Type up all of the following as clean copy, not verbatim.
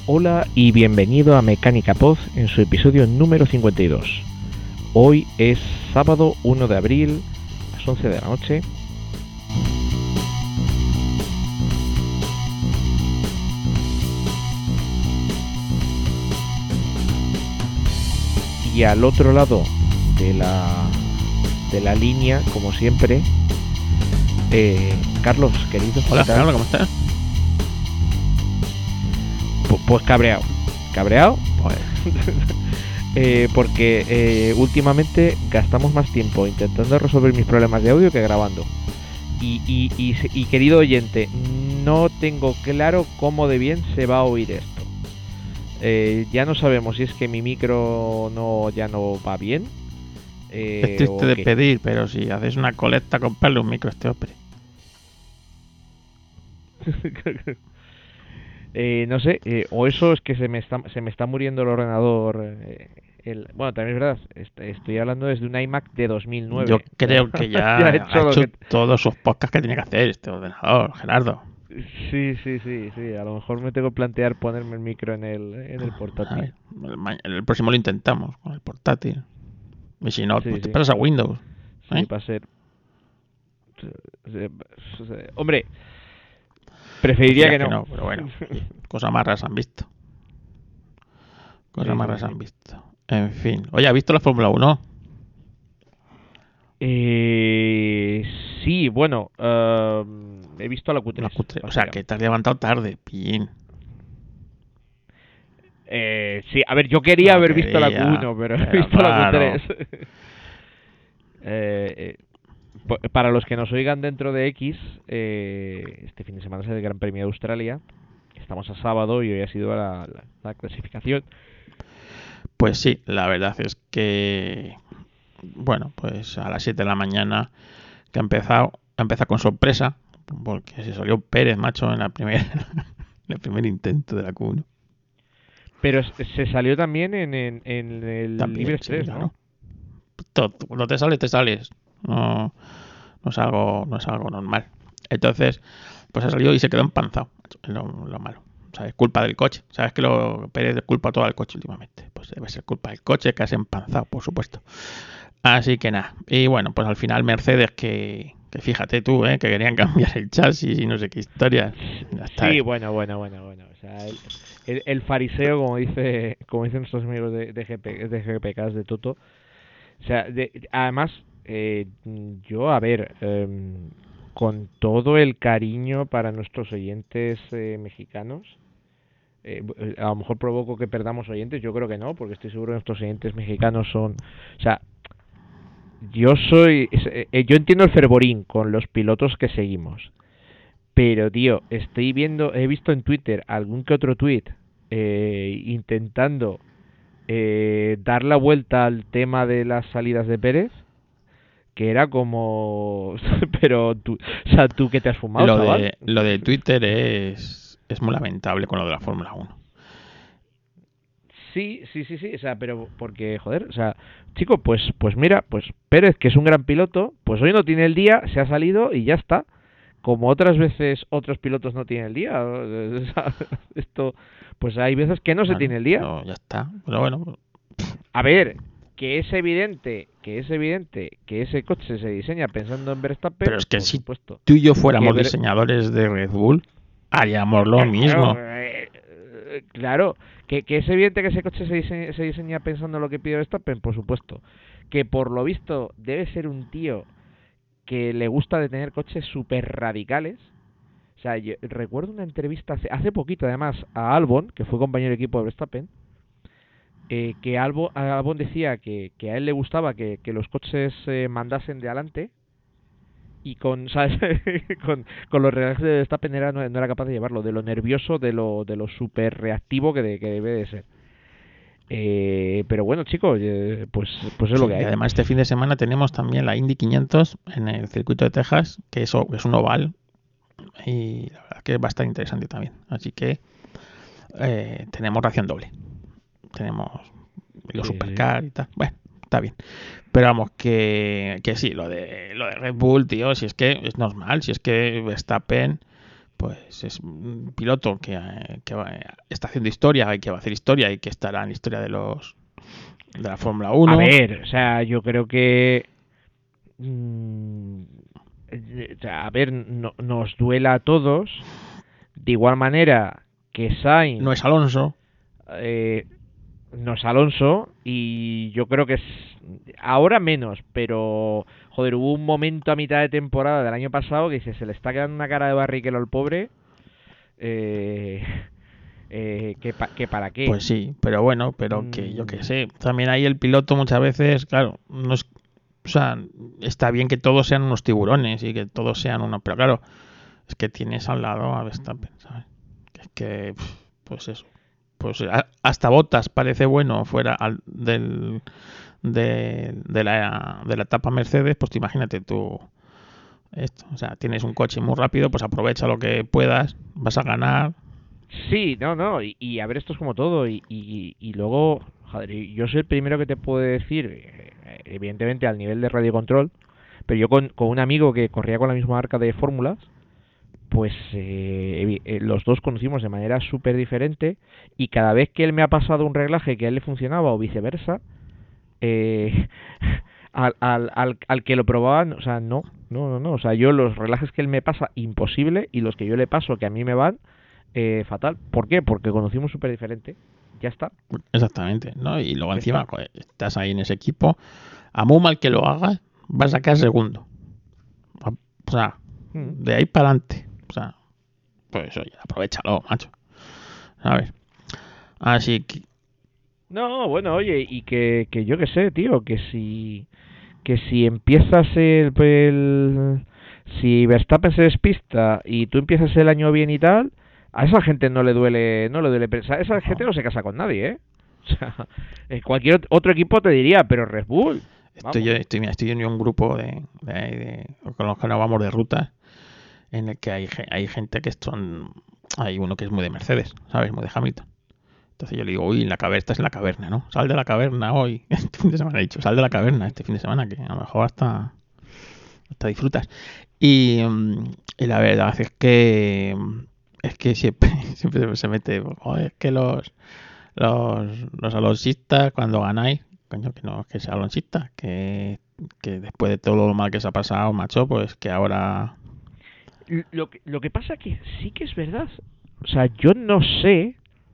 Hola y bienvenido a Mecánica Pod en su episodio número 52. Hoy es sábado 1 de abril, a las 11 de la noche. Y al otro lado de la línea, como siempre, Carlos, querido. Hola, Carlos, ¿cómo estás? Pues cabreado, pues, porque últimamente gastamos más tiempo intentando resolver mis problemas de audio que grabando. Y querido oyente, no tengo claro cómo de bien se va a oír esto. Ya no sabemos si es que mi micro ya no va bien. Es triste de pedir, pero si haces una colecta, comprarle un micro a este hombre. No sé, o eso es que se me está muriendo el ordenador. Bueno, también es verdad, estoy hablando desde un iMac de 2009. Yo creo que ya ha hecho todos sus podcasts que tenía que hacer este ordenador, Gerardo. Sí, a lo mejor me tengo que plantear ponerme el micro en el portátil. El próximo lo intentamos con el portátil. Y si no, pues te pasas a Windows. Sí, va a ser... Hombre, preferiría que no. Pero bueno, cosas más raras han visto. En fin. Oye, ¿has visto la Fórmula 1? Sí, bueno, he visto la Q3. O sea, que te has levantado tarde, pillín. Sí, a ver, yo quería haber visto la Q1, pero he visto la Q3. Para los que nos oigan dentro de X, este fin de semana es el Gran Premio de Australia. Estamos a sábado y hoy ha sido la clasificación. Pues sí, la verdad es que... Bueno, pues a las 7 de la mañana que ha empezado con sorpresa, porque se salió Pérez, macho, en el primer intento de la Q1. Pero se salió también en el Libre 3, sí, ¿no? Claro. Cuando te sales. No es algo normal. Entonces, pues se salió y se quedó empanzado. Es lo malo. O sea, es culpa del coche. Sabes que Pérez es culpa todo del coche últimamente. Pues debe ser culpa del coche que has empanzado, por supuesto. Así que nada. Y bueno, pues al final Mercedes que fíjate tú, que querían cambiar el chasis y no sé qué historia. Sí, bueno. O sea, el fariseo, como dicen nuestros amigos de GPKs de Toto. O sea, además, yo, a ver, con todo el cariño para nuestros oyentes mexicanos, a lo mejor provoco que perdamos oyentes, yo creo que no, porque estoy seguro que nuestros oyentes mexicanos son... O sea, yo entiendo el fervorín con los pilotos que seguimos, pero tío, he visto en Twitter algún que otro tweet intentando dar la vuelta al tema de las salidas de Pérez, que era como... pero tú que te has fumado, chaval. Lo de Twitter es muy lamentable con lo de la Fórmula 1. Sí, o sea, pero porque, joder, o sea, chico, pues mira, pues Pérez, que es un gran piloto, pues hoy no tiene el día, se ha salido y ya está. Como otras veces otros pilotos no tienen el día. Esto, pues hay veces que no se tiene el día. No, ya está. Pero bueno. A ver, que es evidente que ese coche se diseña pensando en Verstappen. Pero es que si tú y yo fuéramos diseñadores de Red Bull, haríamos lo mismo. Claro, que es evidente que ese coche se diseña pensando en lo que pide Verstappen, por supuesto. Que por lo visto debe ser un tío que le gusta de tener coches súper radicales. O sea, yo recuerdo una entrevista hace poquito, además, a Albon, que fue compañero de equipo de Verstappen, que Albon decía que a él le gustaba que los coches mandasen de adelante, y ¿sabes? con los regajes de Verstappen no era capaz de llevarlo, de lo nervioso, de lo súper reactivo que debe de ser. Pero bueno, chicos, pues es lo que hay. Y además este fin de semana tenemos también la Indy 500 en el circuito de Texas, que es un oval, y la verdad que es bastante interesante también. Así que tenemos ración doble. Tenemos los supercar y tal. Bueno, está bien. Pero vamos, que sí, lo de Red Bull, tío, si es que es normal, si es que Verstappen pues es un piloto está haciendo historia y que va a hacer historia y que estará en la historia de la Fórmula 1. A ver, o sea, yo creo que o sea, a ver, nos duela a todos de igual manera que Sainz No es Alonso. No es Alonso, y yo creo que es ahora menos, pero joder, hubo un momento a mitad de temporada del año pasado que dice, se le está quedando una cara de barriquero al pobre, eh, que para qué. Pues sí, pero bueno, pero que yo qué sé, también ahí el piloto muchas veces, claro, no es, o sea, está bien que todos sean unos tiburones y que todos sean unos, pero claro, es que tienes al lado a Verstappen, ¿sabes? Pues eso, pues hasta Bottas parece bueno fuera de la etapa Mercedes, pues te imagínate tú esto, o sea, tienes un coche muy rápido, pues aprovecha lo que puedas, vas a ganar. Sí, no, y a ver, esto es como todo, y luego, joder, yo soy el primero que te puede decir, evidentemente al nivel de radio control, pero yo con un amigo que corría con la misma marca de fórmulas, pues los dos conocimos de manera súper diferente, y cada vez que él me ha pasado un reglaje que a él le funcionaba o viceversa, eh, al que lo probaban, o sea, no, o sea, yo los reglajes que él me pasa, imposible, y los que yo le paso que a mí me van, fatal. ¿Por qué? Porque conocimos súper diferente. Ya está. Exactamente, ¿no? Y luego encima, joder, estás ahí en ese equipo, a muy mal que lo hagas, vas a quedar segundo. O sea, de ahí para adelante. O sea, pues oye, aprovechalo, macho. ¿Sabes? Así que... No, bueno, oye, y que yo qué sé, tío, que si empiezas si Verstappen se despista y tú empiezas el año bien y tal, a esa gente no le duele, pensar, esa gente no se casa con nadie, ¿eh? O sea, cualquier otro equipo te diría, pero Red Bull. Estoy en un grupo con los que nos vamos de rutas, en el que hay gente que son... Hay uno que es muy de Mercedes, ¿sabes? Muy de Hamilton. Entonces yo le digo, uy, estás en la caverna, ¿no? Sal de la caverna hoy. Este fin de semana he dicho, sal de la caverna este fin de semana, que a lo mejor hasta disfrutas. Y la verdad es que siempre se mete, joder, es que los alonsistas cuando ganáis, coño, que no es que sea alonsista, que después de todo lo mal que se ha pasado, macho, pues que ahora... Lo que pasa que sí que es verdad. O sea, yo no sé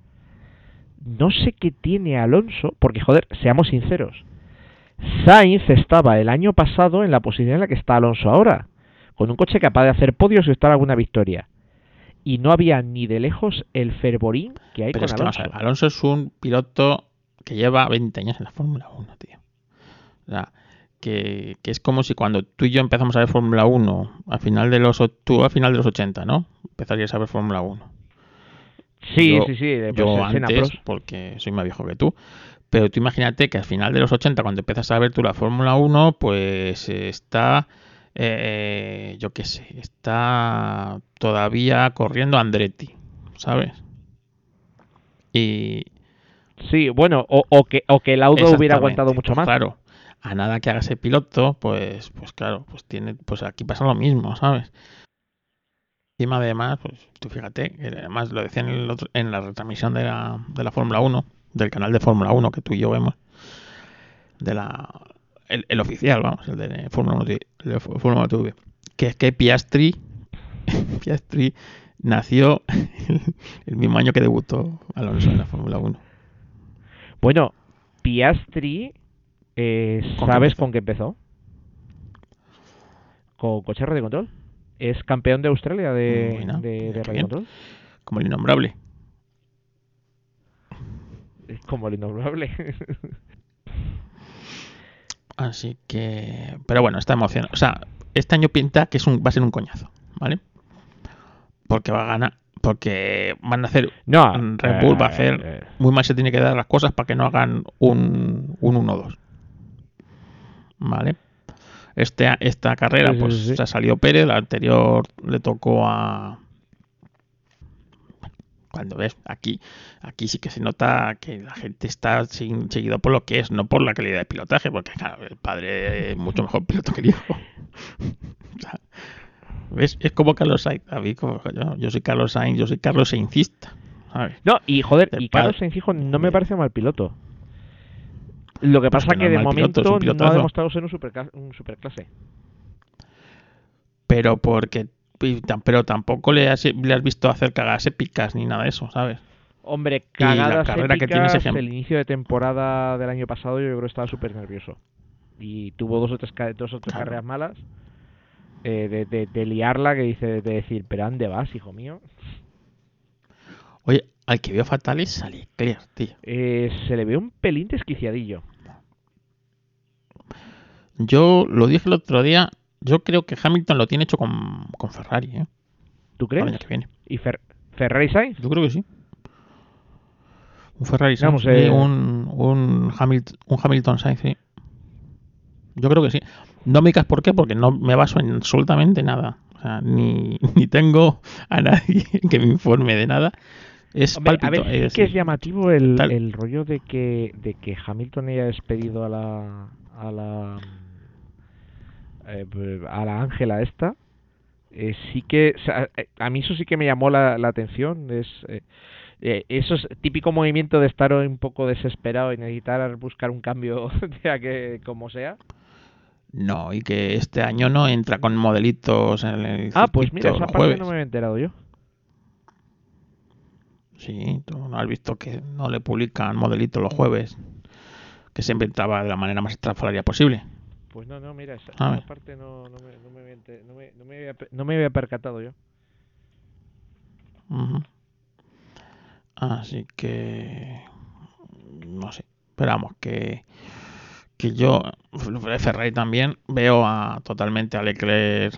qué tiene Alonso, porque joder, seamos sinceros, Sainz estaba el año pasado en la posición en la que está Alonso ahora, con un coche capaz de hacer podios y estar alguna victoria, y no había ni de lejos el fervorín que hay Pero con Alonso. Alonso es un piloto que lleva 20 años en la Fórmula 1, tío. O sea, que es como si cuando tú y yo empezamos a ver Fórmula 1 a final de los 80, ¿no? Empezarías a ver Fórmula 1. Sí. Yo antes, porque soy más viejo que tú. Pero tú imagínate que al final de los 80, cuando empiezas a ver tú la Fórmula 1, pues está, yo qué sé, está todavía corriendo Andretti, ¿sabes? Y... Sí, bueno, o que el Lauda hubiera aguantado mucho pues más. Claro, a nada que haga ese piloto, pues claro, pues aquí pasa lo mismo, ¿sabes? Encima además, pues tú fíjate, que además lo decían en la retransmisión de la Fórmula 1, del canal de Fórmula 1 que tú y yo vemos, el oficial, vamos, el de Fórmula 1, Fórmula TV, que es que Piastri nació el mismo año que debutó Alonso en la Fórmula 1. Bueno, Piastri, ¿sabes con qué empezó? Con coche radio control. Es campeón de Australia de radio control. Como el innombrable. Como el innombrable. Así que... Pero bueno, está emocionado. O sea, este año pinta que va a ser un coñazo, ¿vale? Porque va a ganar... Porque van a hacer... No, Red Bull va a hacer... Muy mal se tiene que dar las cosas para que no hagan un 1-2. ¿Vale? Esta carrera, sí, pues sí. se ha salido Pérez. La anterior le tocó a... Cuando ves, aquí sí que se nota que la gente está seguido por lo que es, no por la calidad de pilotaje, porque claro, el padre es mucho mejor piloto que el hijo. O sea, ¿Ves? Es como Carlos Sainz, David, como yo soy Carlos Sainz, yo soy Carlos Saincista, ¿sabes? No, y joder, Del y Carlos padre. Sainz hijo no me parece mal piloto. Lo que Pues pasa que no que es de mal piloto, es momento un no ha pilotazo. demostrado ser un superclase. Pero pero tampoco le has visto hacer cagadas épicas ni nada de eso, ¿sabes? Hombre, Y la cagadas carrera que tiene es épicas, el ejemplo. inicio de temporada del año pasado yo creo que estaba súper nervioso. Y tuvo dos o tres Claro. carreras malas de liarla, que dice, de decir, pero ¿dónde vas, hijo mío? Oye, al que veo fatal es a Leclerc, tío. Se le ve un pelín desquiciadillo. Yo lo dije el otro día, yo creo que Hamilton lo tiene hecho con Ferrari, ¿eh? ¿Tú Para crees? el año que viene. ¿Y Ferrari Sainz? Yo creo que sí. Un Ferrari Sainz Vamos, y un Hamilton Sainz, sí. Yo creo que sí. No me digas por qué, porque no me baso en absolutamente nada. O sea, ni tengo a nadie que me informe de nada. Es hombre, a palpito. ver, sí Es que es decir, llamativo tal. el rollo de que Hamilton haya despedido a la Ángela esta. Sí que, o sea, a mí eso sí que me llamó la atención. Eso es típico movimiento de estar un poco desesperado y necesitar buscar un cambio, ya que como sea. No, y que este año no entra con modelitos en el Ah, pues mira, circuito esa los parte no me jueves. había enterado yo. Sí, tú no has visto que no le publican modelitos los jueves, que siempre entraba de la manera más estrafalaria posible. Pues no, mira, esa ¿Sabes? parte no me había percatado yo. Ujú. Así que no sé. Esperamos que yo, Ferrari también, veo totalmente a Leclerc.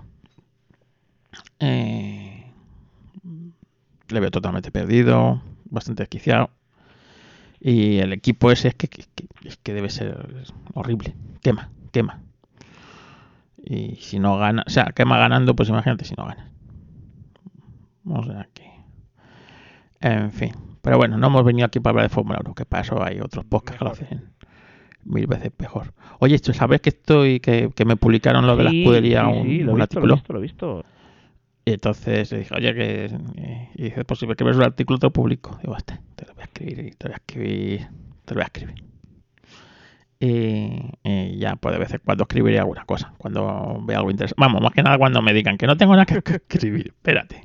eh, Le veo totalmente perdido, bastante desquiciado. Y el equipo ese es que debe ser horrible. Quema. Y si no gana, o sea, quema ganando, pues imagínate si no gana. O sea que, en fin. Pero bueno, no hemos venido aquí para hablar de Fórmula 1, que para eso hay otros podcasts que lo Mejor. hacen mil veces mejor. Oye, ¿sabes que me publicaron lo de la Sí, escudería sí, sí, un artículo? lo he visto. Y entonces dije, oye, y dice, pues si me escribes un artículo te lo publico. Digo, basta, te lo voy a escribir, te lo voy a escribir, te lo voy a escribir. Y ya, pues de vez en cuando escribiré alguna cosa, cuando vea algo interesante. Vamos, más que nada cuando me digan que no tengo nada que escribir. Espérate.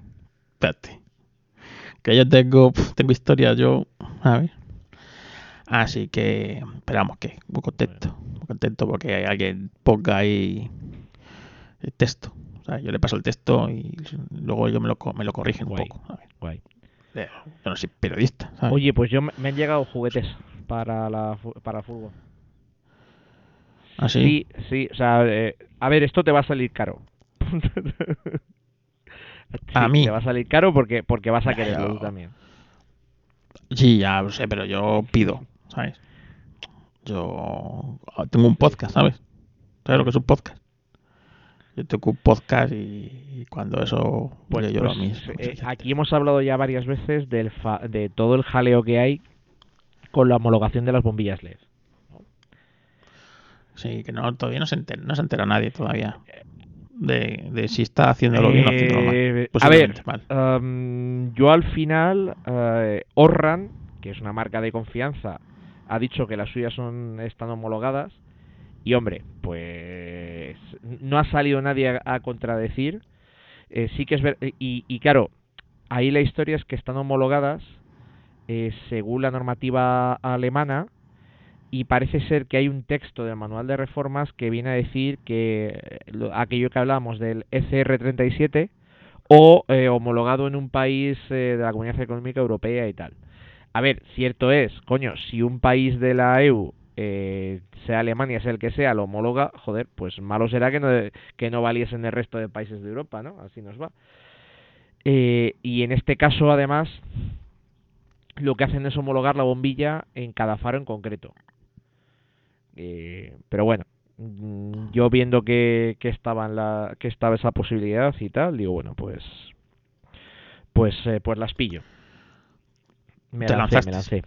Que yo tengo historias yo, a ver. Así que esperamos que muy contento porque hay alguien ponga ahí el texto. O sea, yo le paso el texto y luego ellos me lo corrigen un Guay, poco. A ver. guay. Yo no soy periodista, ¿sabes? Oye, pues me han llegado juguetes para fútbol. Así. Sí, sí, o sea, a ver, esto te va a salir caro. A Sí, te mí, va a salir caro porque vas a quererlo tú yo, también. sí, ya lo sé, pero yo pido, ¿sabes? Yo tengo un Sí, podcast, sí. ¿sabes? ¿Sabes lo que es un podcast? Yo tengo un podcast y cuando eso Pues, yo pues a mis oyentes. aquí hemos hablado ya varias veces de todo el jaleo que hay con la homologación de las bombillas LED. Sí, que no, todavía no se entera nadie todavía de si está haciéndolo bien o haciéndolo mal. A ver, Posiblemente mal. yo al final, Orran, que es una marca de confianza, ha dicho que las suyas están homologadas. Y hombre, pues no ha salido nadie a contradecir. Sí que es y claro, ahí la historia es que están homologadas según la normativa alemana, y parece ser que hay un texto del manual de reformas que viene a decir que aquello que hablábamos del ECR37 o homologado en un país de la Comunidad Económica Europea y tal. A ver, cierto es, coño, si un país de la EU, sea Alemania, sea el que sea, lo homologa, joder, pues malo será que no valiesen el resto de países de Europa, ¿no? Así nos va. Y en este caso, además, lo que hacen es homologar la bombilla en cada faro en concreto. Pero bueno, yo viendo que estaba esa posibilidad y tal, digo, bueno, pues las pillo. Me Te lancé, me lanzaste. lancé.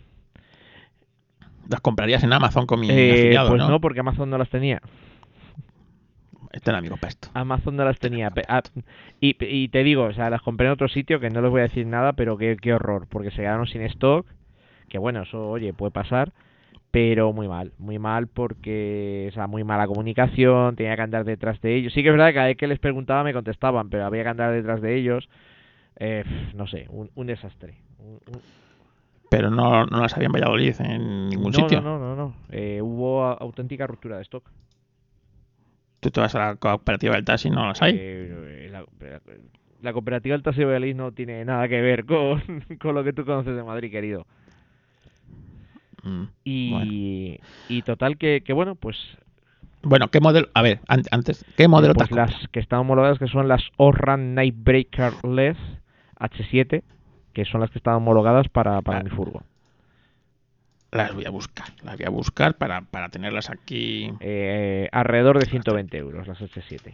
Las comprarías en Amazon con mi afiliado, Pues ¿no? no, porque Amazon no las tenía. Este era amigo para esto. Amazon no las tenía. Y te digo, o sea, las compré en otro sitio que no les voy a decir nada, pero qué horror, porque se quedaron sin stock. Que bueno, eso, oye, puede pasar. Pero muy mal porque, o sea, muy mala comunicación, tenía que andar detrás de ellos. Sí que es verdad que cada vez que les preguntaba me contestaban, pero había que andar detrás de ellos. No sé, un desastre. Pero no las habían Valladolid en ningún sitio. No. Hubo auténtica ruptura de stock. Tú te vas a la cooperativa del taxi y no las hay. La cooperativa del taxi de Valladolid no tiene nada que ver con lo que tú conoces de Madrid, querido. Bueno. Y total que bueno, pues... Bueno, ¿qué modelo? A ver, antes, ¿qué modelo pues te has las comprado? que están homologadas, que son las Osram Nightbreaker LED H7, que son las que están homologadas para mi furgo. Las voy a buscar para tenerlas aquí. Alrededor de 120 euros las H7.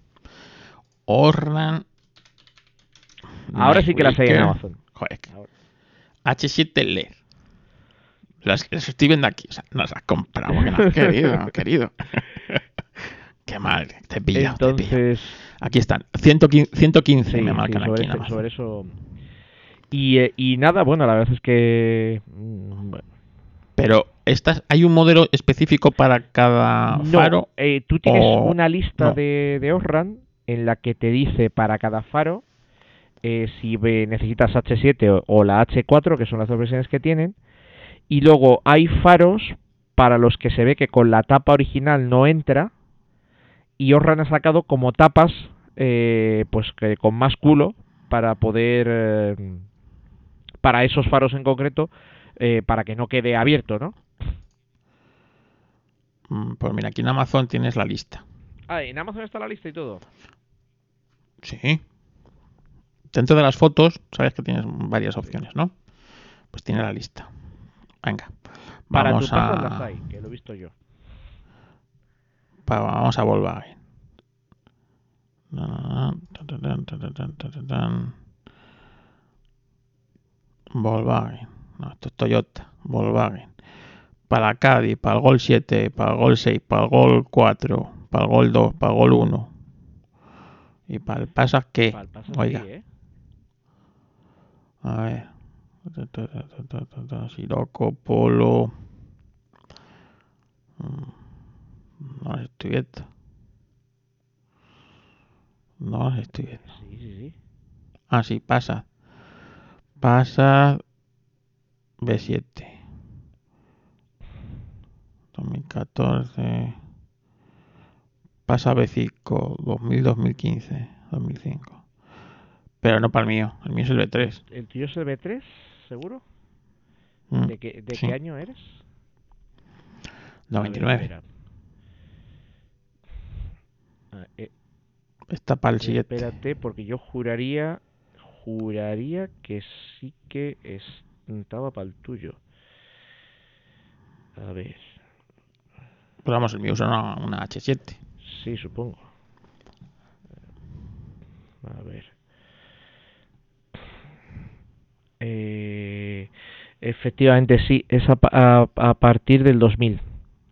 Osram Ahora sí que las hay en Amazon. Joder. H7 LED. Las estoy viendo aquí. O sea, no las has comprado porque no has querido. Qué mal. Te he pillado. Entonces... Aquí están. 115 sí, me marcan sobre aquí en Amazon. sobre eso... Y nada, bueno, la verdad es que... bueno. Pero ¿hay un modelo específico para cada faro? Tú tienes una lista de Osram en la que te dice para cada faro si necesitas H7 o la H4, que son las dos versiones que tienen. Y luego hay faros para los que se ve que con la tapa original no entra. Y Osram ha sacado como tapas pues que con más culo para poder... para esos faros en concreto, para que no quede abierto, ¿no? Pues mira, aquí en Amazon tienes la lista. ¿En Amazon está la lista y todo? Sí. Dentro de las fotos, sabes que tienes varias opciones, ¿no? Pues tiene la lista. Venga. Para tu paso las hay, que lo he visto yo. Vamos a Volkswagen. Volkswagen. No, esto es Toyota. Volkswagen. Para el Caddy, para el Gol 7, para el Gol 6, para el Gol 4, para el Gol 2, para el Gol 1. Y para el Passat, ¿qué? Oiga. Sí, A ver. Sirocco, Polo. No las estoy viendo. Sí. Ah, sí, Passat. Passat B7. 2014. Passat B5. 2000, 2015. 2005. Pero no para el mío. El mío es el B3. ¿El tuyo es el B3, seguro? ¿De qué año eres? 99. Está para el siguiente. Espérate, porque yo juraría que sí que estaba para el tuyo. A ver. Pues vamos, el mío es una H7. Sí, supongo. A ver. Efectivamente, sí. Es a partir del 2000.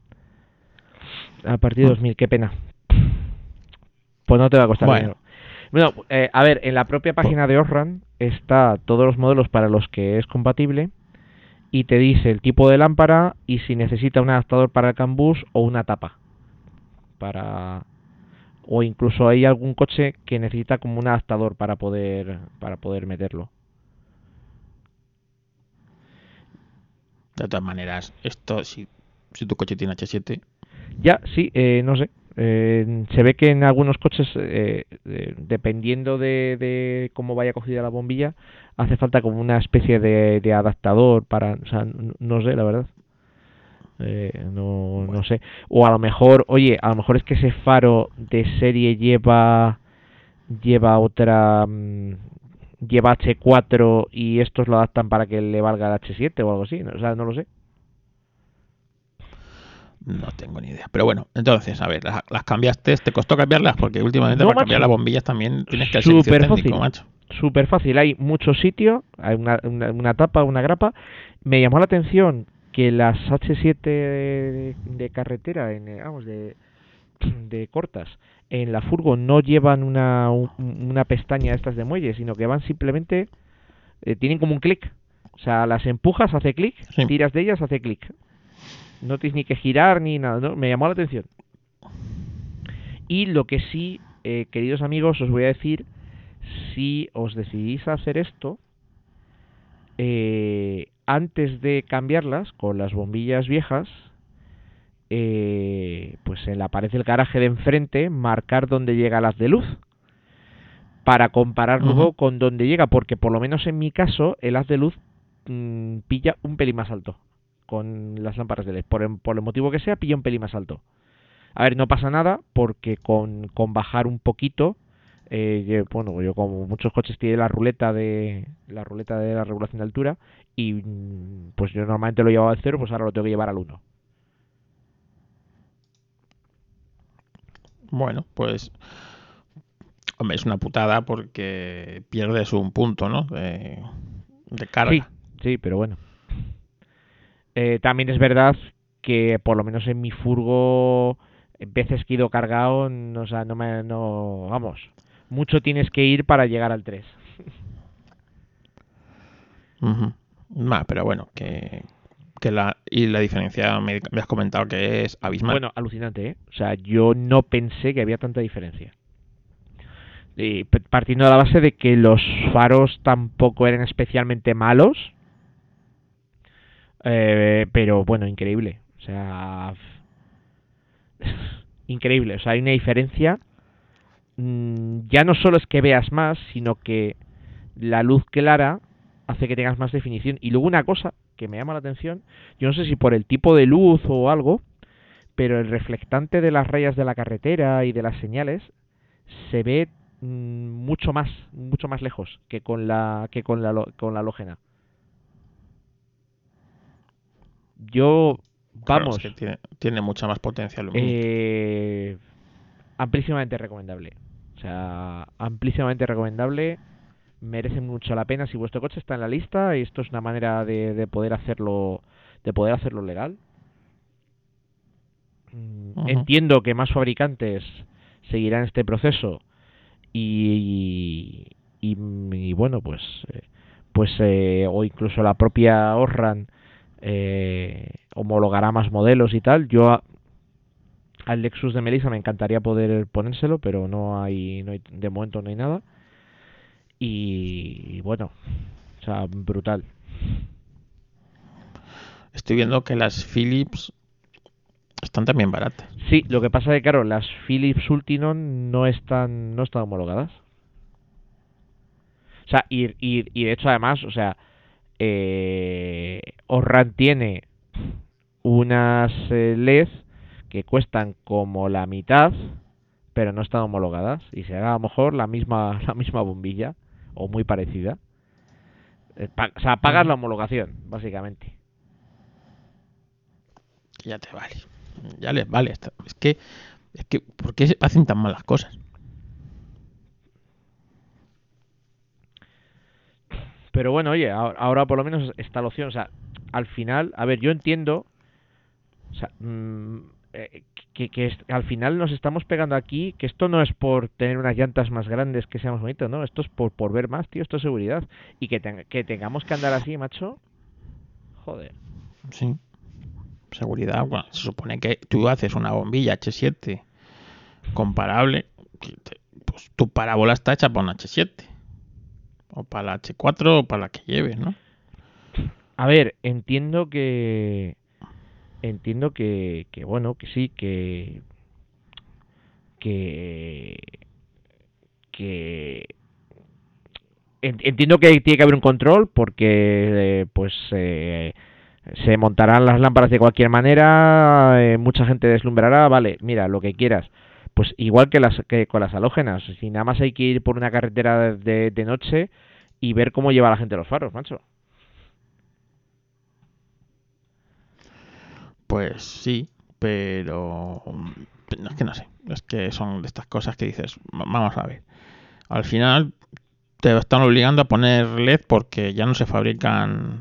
A partir de 2000, qué pena. Pues no te va a costar dinero. Bueno, a ver, en la propia página de Osram está todos los modelos para los que es compatible y te dice el tipo de lámpara y si necesita un adaptador para el CAN bus o una tapa o incluso hay algún coche que necesita como un adaptador para poder meterlo. De todas maneras, esto si tu coche tiene H7. Ya, sí, no sé. Se ve que en algunos coches, dependiendo de cómo vaya cogida la bombilla, hace falta como una especie de adaptador para... O sea, no sé, la verdad. No sé. O a lo mejor, oye, a lo mejor es que ese faro de serie lleva otra... lleva H4 y estos lo adaptan para que le valga el H7 o algo así. O sea, no lo sé. No tengo ni idea. Pero bueno, entonces, a ver, las cambiaste. ¿Te costó cambiarlas? Porque últimamente No, para macho. cambiar las bombillas también tienes que hacer servicio técnico, macho. Súper fácil. Hay mucho sitio, hay una tapa, una grapa. Me llamó la atención que las H7 de carretera, vamos, de cortas, en la furgo no llevan una pestaña estas de muelle, sino que van simplemente, tienen como un clic. O sea, las empujas, hace clic, Sí. tiras de ellas, hace clic. No tienes ni que girar ni nada, ¿no? Me llamó la atención. Y lo que sí, queridos amigos, os voy a decir, si os decidís a hacer esto, antes de cambiarlas con las bombillas viejas, pues en la pared del garaje de enfrente, marcar dónde llega el haz de luz para comparar luego con dónde llega, porque por lo menos en mi caso el haz de luz pilla un pelín más alto con las lámparas de LED, por el motivo que sea, pilla un pelín más alto. A ver, no pasa nada porque con bajar un poquito, bueno, yo como muchos coches tiene la ruleta de la regulación de altura y pues yo normalmente lo llevaba al 0, pues ahora lo tengo que llevar al 1. Bueno, pues hombre, es una putada porque pierdes un punto, ¿no? De carga. Sí, pero bueno. También es verdad que por lo menos en mi furgo veces que he ido cargado, no, o sea, vamos, mucho tienes que ir para llegar al 3. Pero bueno, la diferencia me has comentado que es abismal. Bueno, alucinante, ¿eh? O sea, yo no pensé que había tanta diferencia. Y partiendo de la base de que los faros tampoco eran especialmente malos, pero bueno, increíble. O sea, increíble. O sea, hay una diferencia. Ya no solo es que veas más, sino que la luz clara hace que tengas más definición. Y luego una cosa que me llama la atención, yo no sé si por el tipo de luz o algo, pero el reflectante de las rayas de la carretera y de las señales se ve mucho más lejos que con la halógena. Yo, vamos, claro, es que tiene mucha más potencia lumínica. Amplísimamente recomendable. O sea, amplísimamente recomendable. Merece mucho la pena si vuestro coche está en la lista y esto es una manera de poder hacerlo legal. Entiendo que más fabricantes seguirán este proceso y bueno, pues o incluso la propia Osram homologará más modelos y tal. Yo al Lexus de Melissa me encantaría poder ponérselo, pero no hay de momento no hay nada. Y bueno, o sea, brutal. Estoy viendo que las Philips están también baratas. Sí, lo que pasa es que claro, las Philips Ultinon no están homologadas. O sea, y de hecho además, o sea, Osram tiene unas LED que cuestan como la mitad, pero no están homologadas y será a lo mejor la misma bombilla o muy parecida. O sea, pagas la homologación, básicamente. Ya te vale. Ya les vale. Es que ¿por qué se hacen tan malas cosas? Pero bueno, oye, ahora por lo menos está la opción. O sea, al final, a ver, yo entiendo. O sea, al final nos estamos pegando aquí, que esto no es por tener unas llantas más grandes que seamos bonitos, ¿no? Esto es por ver más, tío, esto es seguridad. Y que tengamos que andar así, macho. Joder. Sí. Seguridad, bueno, se supone que tú haces una bombilla H7 comparable, pues tu parábola está hecha para un H7 o para la H4 o para la que lleves, ¿no? A ver, entiendo que bueno, que sí, que entiendo que tiene que haber un control porque se montarán las lámparas de cualquier manera, mucha gente deslumbrará, vale, mira, lo que quieras. Pues igual que con las halógenas, si nada más hay que ir por una carretera de noche y ver cómo lleva la gente los faros, macho. Pues sí, pero es que no sé, es que son de estas cosas que dices, vamos a ver. Al final te están obligando a poner LED porque ya no se fabrican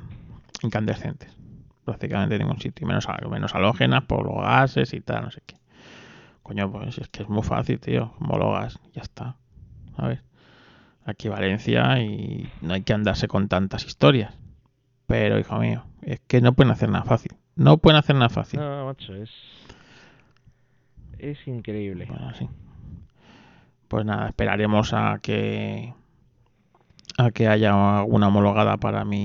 incandescentes prácticamente en ningún sitio, menos halógenas por los gases y tal, no sé qué. Coño, pues es que es muy fácil, tío. Homologas, ya está. ¿Sabes? La equivalencia y no hay que andarse con tantas historias. Pero, hijo mío, es que no pueden hacer nada fácil. No pueden hacer nada fácil. No, macho, es increíble. Bueno, sí. Pues nada, esperaremos a que haya una homologada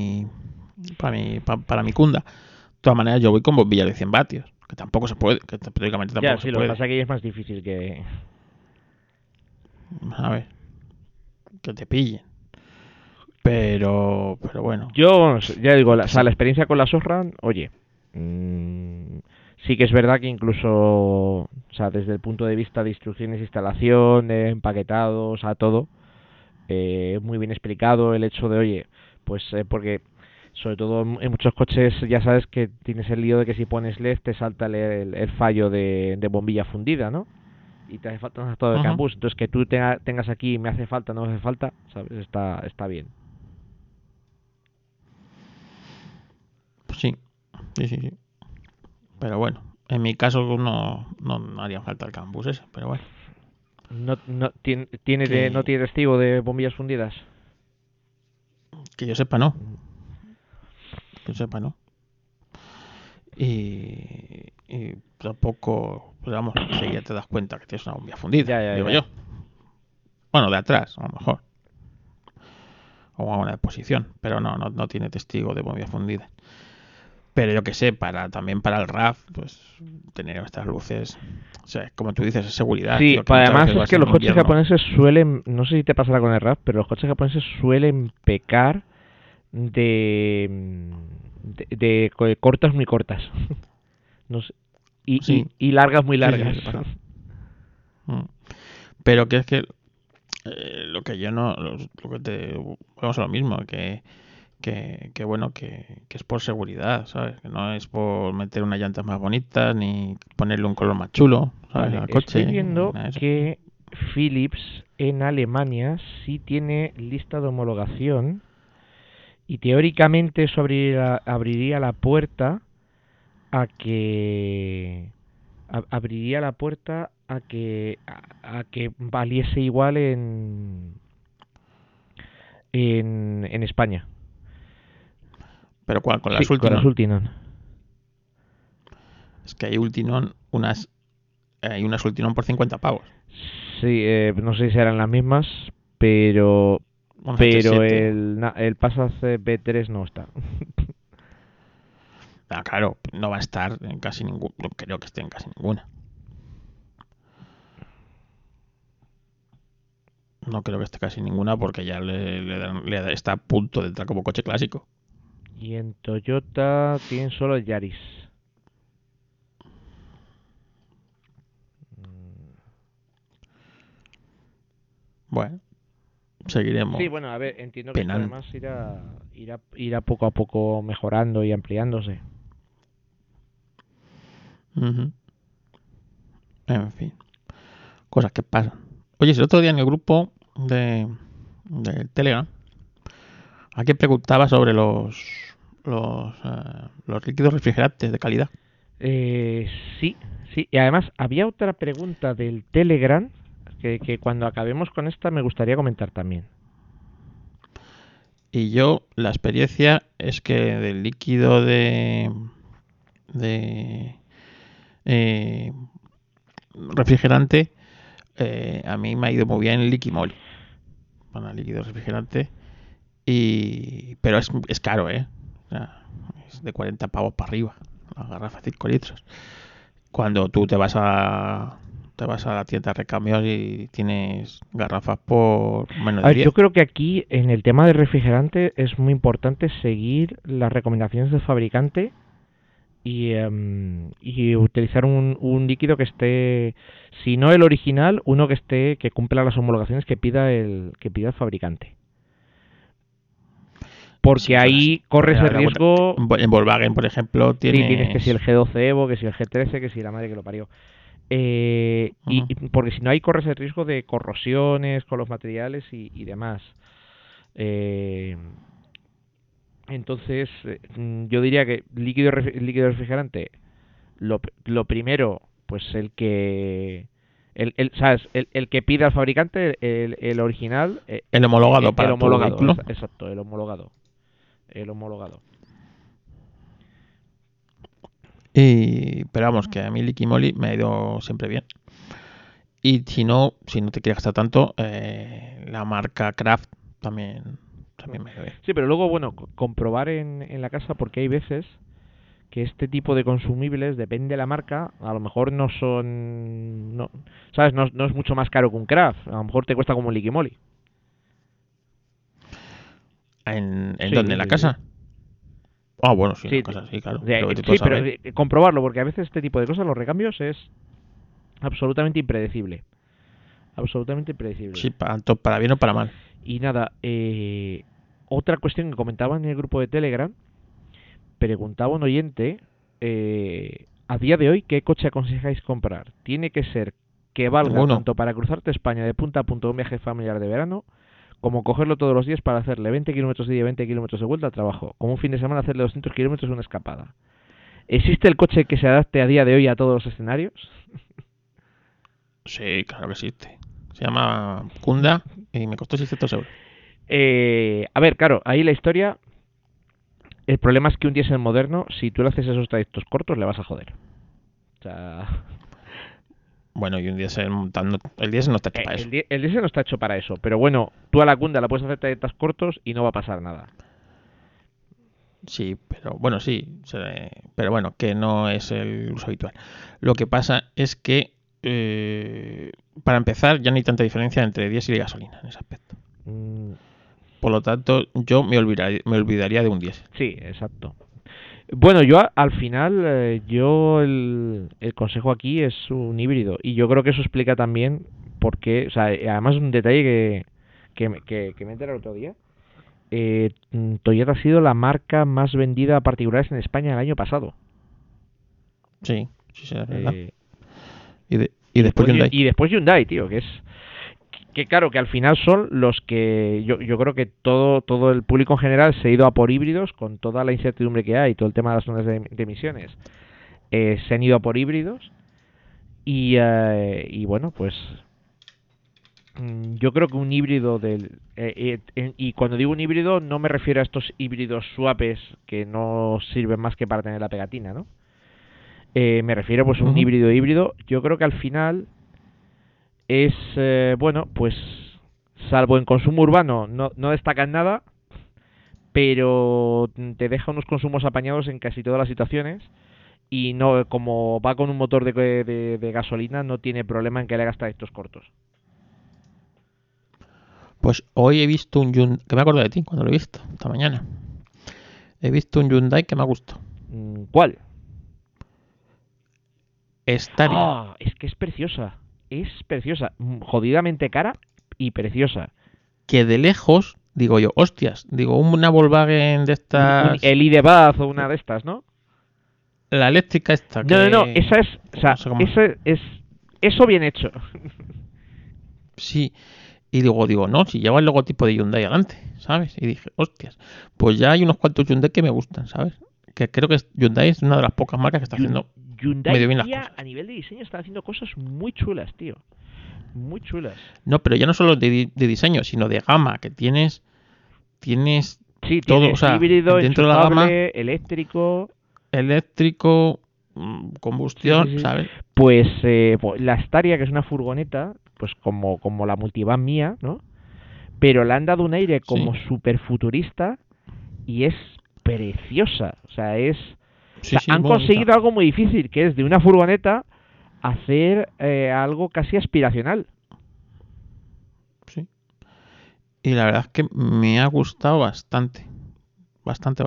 para mi Kunda. De todas maneras, yo voy con bombillas de 100 vatios, que tampoco se puede, que teóricamente Ya, tampoco sí, se lo que puede. pasa es que es más difícil que... A ver, que te pillen. Pero bueno. Yo, vamos, ya digo, o sea, Sí. la experiencia con la Sofran, oye, sí que es verdad que incluso, o sea, desde el punto de vista de instrucciones de instalación, de empaquetado, o sea, todo, muy bien explicado el hecho de, oye, pues porque sobre todo en muchos coches ya sabes que tienes el lío de que si pones LED te salta el fallo de bombilla fundida, ¿no? Y te hace falta un adaptador de Ujú. CAN-bus. Entonces que tú tengas aquí me hace falta, no me hace falta, ¿sabes? Está bien. Pues sí. Sí. Pero bueno, en mi caso no haría falta el campus ese, pero bueno. No Que, tiene testigo de bombillas fundidas. que yo sepa, no. Que yo sepa, no. Y tampoco, pues vamos, enseguida te das cuenta que tienes una bombilla fundida, Ya, ya, digo ya. yo. Bueno, de atrás, a lo mejor. O a una posición, pero no tiene testigo de bombilla fundida. Pero yo que sé, también para el RAF, pues tener estas luces, o sea, como tú dices, es seguridad, Sí, tío, que muchas además veces es vas que en los coches invierno. japoneses suelen, no sé si te pasará con el RAV, pero los coches japoneses suelen pecar de cortas muy cortas. No sé, Sí, y largas muy sí, largas. se pasa. Mm. Pero que es que lo que yo no, lo que te, vamos a lo mismo, que bueno, que es por seguridad, ¿sabes? Que no es por meter unas llantas más bonitas ni ponerle un color más chulo, ¿sabes? Vale, Al estoy coche, ni viendo nada de eso. que Philips en Alemania sí tiene lista de homologación y teóricamente eso abriría la puerta a que abriría la puerta a que valiese igual en España. Pero ¿cuál? Con Sí, las con las Ultinon. Ultinon. Es que hay Ultinon, hay unas Ultinon por 50 pavos. Sí, no sé si serán las mismas, pero Unas H7. el Passat B3 no está. Ah, claro, no va a estar en casi ninguna. No creo que esté en casi ninguna. No creo que esté casi ninguna porque ya está a punto de entrar como coche clásico. Y en Toyota tienen solo el Yaris. Bueno, Sí, seguiremos bueno, a ver, entiendo que esto penando. además irá poco a poco mejorando y ampliándose. Ujú. En fin, cosas que pasan. Oye, si el otro día en el grupo de Telegram, alguien preguntaba sobre los líquidos refrigerantes de calidad. Eh, sí, sí. Y además había otra pregunta del Telegram que cuando acabemos con esta me gustaría comentar también. Y yo, la experiencia es que del líquido de eh, refrigerante, a mí me ha ido muy bien el Liquimoli para líquido refrigerante. Pero es caro, ¿eh? O sea, es de 40 pavos para arriba, la garrafa de 5 litros. Cuando tú te vas a la tienda de recambios y tienes garrafas por menos A de ver, yo 10. creo que aquí en el tema del refrigerante es muy importante seguir las recomendaciones del fabricante y utilizar un líquido que esté, si no el original, uno que cumpla las homologaciones que pida el fabricante. Porque Sí, son así. ahí corres el Date cuenta, riesgo. en Volkswagen, por ejemplo, Sí, tienes que si el tienes. G12 Evo, que si el G13, que si la madre que lo parió. Uh-huh. Porque si no, hay corres el riesgo de corrosiones con los materiales y demás. Eh, entonces, yo diría que líquido refrigerante, lo primero, pues ¿Sabes? El que pida al fabricante, el original. El homologado para el homologado, tu vehículo. exacto, el homologado. El homologado. Pero vamos, que a mí Liqui Moly me ha ido siempre bien. Y si no te quieres gastar tanto, la marca Kraft también me ido bien. Sí, pero luego, bueno, comprobar en la casa, porque hay veces que este tipo de consumibles, depende de la marca, a lo mejor no son... No, ¿sabes? No es mucho más caro que un Kraft. A lo mejor te cuesta como un Liqui Moly. ¿En Sí, dónde? ¿En la casa? sí. Ah, bueno, sí, en Sí, la casa, sí, claro. sí, Pero vete tú a sí, pero saber. comprobarlo, porque a veces este tipo de cosas, los recambios, es absolutamente impredecible. Absolutamente impredecible. Sí, tanto para bien o para mal. Y nada, otra cuestión que comentaba en el grupo de Telegram, preguntaba un oyente, a día de hoy, ¿qué coche aconsejáis comprar? Tiene que ser que valga Ninguno. tanto para cruzarte España de punta a punta un viaje familiar de verano, como cogerlo todos los días para hacerle 20 kilómetros de ida y 20 kilómetros de vuelta al trabajo, como un fin de semana hacerle 200 kilómetros una escapada. ¿Existe el coche que se adapte a día de hoy a todos los escenarios? Sí, claro que existe. Se llama Kunda y me costó 600 euros. A ver, claro, ahí la historia... El problema es que un diésel moderno, si tú le haces esos trayectos cortos, le vas a joder. O sea... Bueno, y un diésel montando... El diésel no está hecho para eso. El diésel no está hecho para eso, pero bueno, tú a la Kunda la puedes hacer trayectos cortos y no va a pasar nada. Sí, pero bueno, sí. Pero bueno, que no es el uso habitual. Lo que pasa es que, para empezar, ya no hay tanta diferencia entre diésel y gasolina en ese aspecto. Por lo tanto, yo me olvidaría de un diésel. Sí, exacto. Bueno, yo al final, el consejo aquí es un híbrido. Y yo creo que eso explica también por qué, o sea, además es un detalle que me enteré el otro día. Toyota ha sido la marca más vendida a particulares en España el año pasado. Sí, es verdad. Eh, y después Hyundai. Y después Hyundai, tío, que claro, que al final son los que yo creo que todo el público en general se ha ido a por híbridos con toda la incertidumbre que hay, todo el tema de las zonas de emisiones, se han ido a por híbridos y bueno, pues yo creo que un híbrido y cuando digo un híbrido no me refiero a estos híbridos suaves que no sirven más que para tener la pegatina, ¿no? Me refiero pues a un híbrido. Yo creo que al final es, bueno, pues salvo en consumo urbano no destaca en nada, pero te deja unos consumos apañados en casi todas las situaciones y no, como va con un motor de gasolina, no tiene problema en que le hagas trayectos cortos. Pues hoy he visto un Hyundai, que me acuerdo de ti cuando lo he visto, esta mañana. He visto un Hyundai que me ha gustado. ¿Cuál? Staria. Ah, es que es preciosa. Es preciosa. Jodidamente cara y preciosa. Que de lejos, digo yo, hostias, digo, una Volkswagen de estas... El ID.Buzz o una de estas, ¿no? La eléctrica esta. No, esa es... O sea, eso bien hecho. Sí. Y digo, no, si lleva el logotipo de Hyundai adelante, ¿sabes? Y dije, hostias, pues ya hay unos cuantos Hyundai que me gustan, ¿sabes? Que creo que Hyundai es una de las pocas marcas que está haciendo Hyundai, medio bien las tía, cosas. A nivel de diseño está haciendo cosas muy chulas, tío. Muy chulas. No, pero ya no solo de diseño, sino de gama, que tienes sí, todo, tienes o sea, híbrido, dentro de la gama, eléctrico, combustión, sí. ¿sabes? Pues la Staria, que es una furgoneta, pues como la multivan mía, ¿no? Pero le han dado un aire como súper futurista y es preciosa. O sea, han conseguido algo muy difícil, que es de una furgoneta hacer algo casi aspiracional. Sí. Y la verdad es que me ha gustado bastante. Bastante.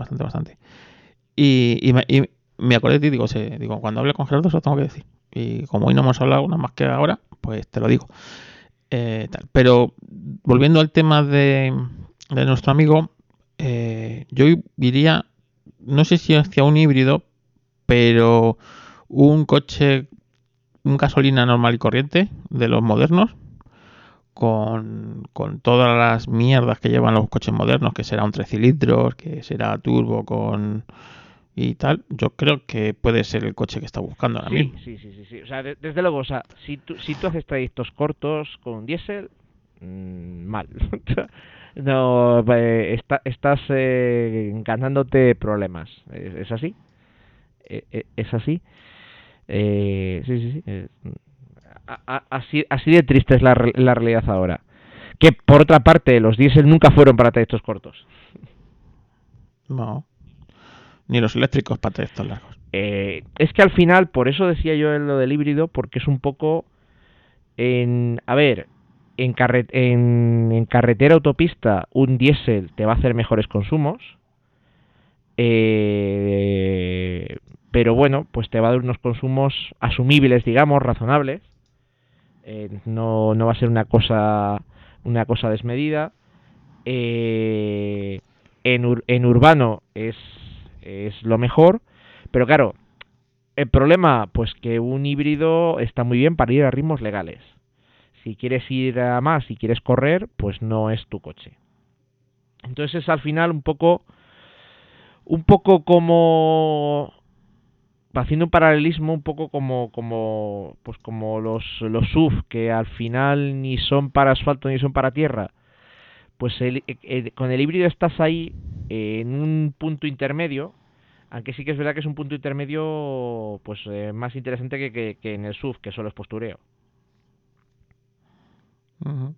Y me acordé de ti, digo, cuando hable con Gerardo se lo tengo que decir. Y como hoy no hemos hablado nada más que ahora, pues te lo digo. Pero volviendo al tema de nuestro amigo, yo iría, no sé si hacia un híbrido, pero un coche, un gasolina normal y corriente de los modernos, con todas las mierdas que llevan los coches modernos, que será un 3 cilindros, que será turbo con y tal, yo creo que puede ser el coche que está buscando ahora Sí, mismo. sí. O sea, desde luego, o sea, si tú haces trayectos cortos con un diésel, mal. No, estás ganándote problemas. ¿Es así? ¿Es así? Sí. Así de triste es la realidad ahora. Que por otra parte, los diésel nunca fueron para trayectos cortos. No, ni los eléctricos para trayectos largos. Es que al final, por eso decía yo lo del híbrido, porque es un poco a ver, en carretera autopista un diésel te va a hacer mejores consumos, eh, pero bueno, pues te va a dar unos consumos asumibles, digamos, razonables. No va a ser una cosa desmedida. Eh, en urbano es lo mejor, pero claro, el problema, pues que un híbrido está muy bien para ir a ritmos legales. Si quieres ir a más, si quieres correr, pues no es tu coche. Entonces es al final un poco como, haciendo un paralelismo, un poco como los SUV, que al final ni son para asfalto ni son para tierra. Pues con el híbrido estás ahí en un punto intermedio, aunque sí que es verdad que es un punto intermedio pues más interesante que en el SUV, que solo es postureo. Uh-huh.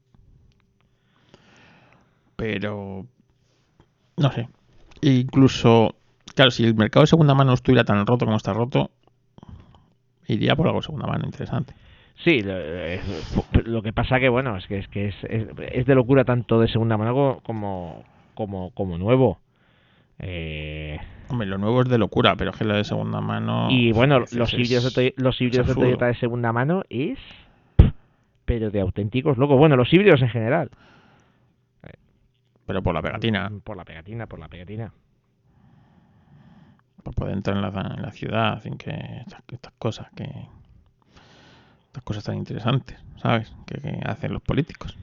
Pero, no sé. Incluso, claro, si el mercado de segunda mano no estuviera tan roto como está roto, iría por algo de segunda mano interesante. Sí, lo que pasa que bueno, es de locura tanto de segunda mano como nuevo. Eh, Hombre, lo nuevo es de locura, pero es que lo de segunda mano y a bueno, veces los es híbridos de absurdo. Toyota de segunda mano pero de auténticos locos. Bueno, los híbridos en general. Pero por la pegatina, Por la pegatina. para poder entrar en la ciudad, sin que estas cosas tan interesantes, ¿sabes? Que hacen los políticos.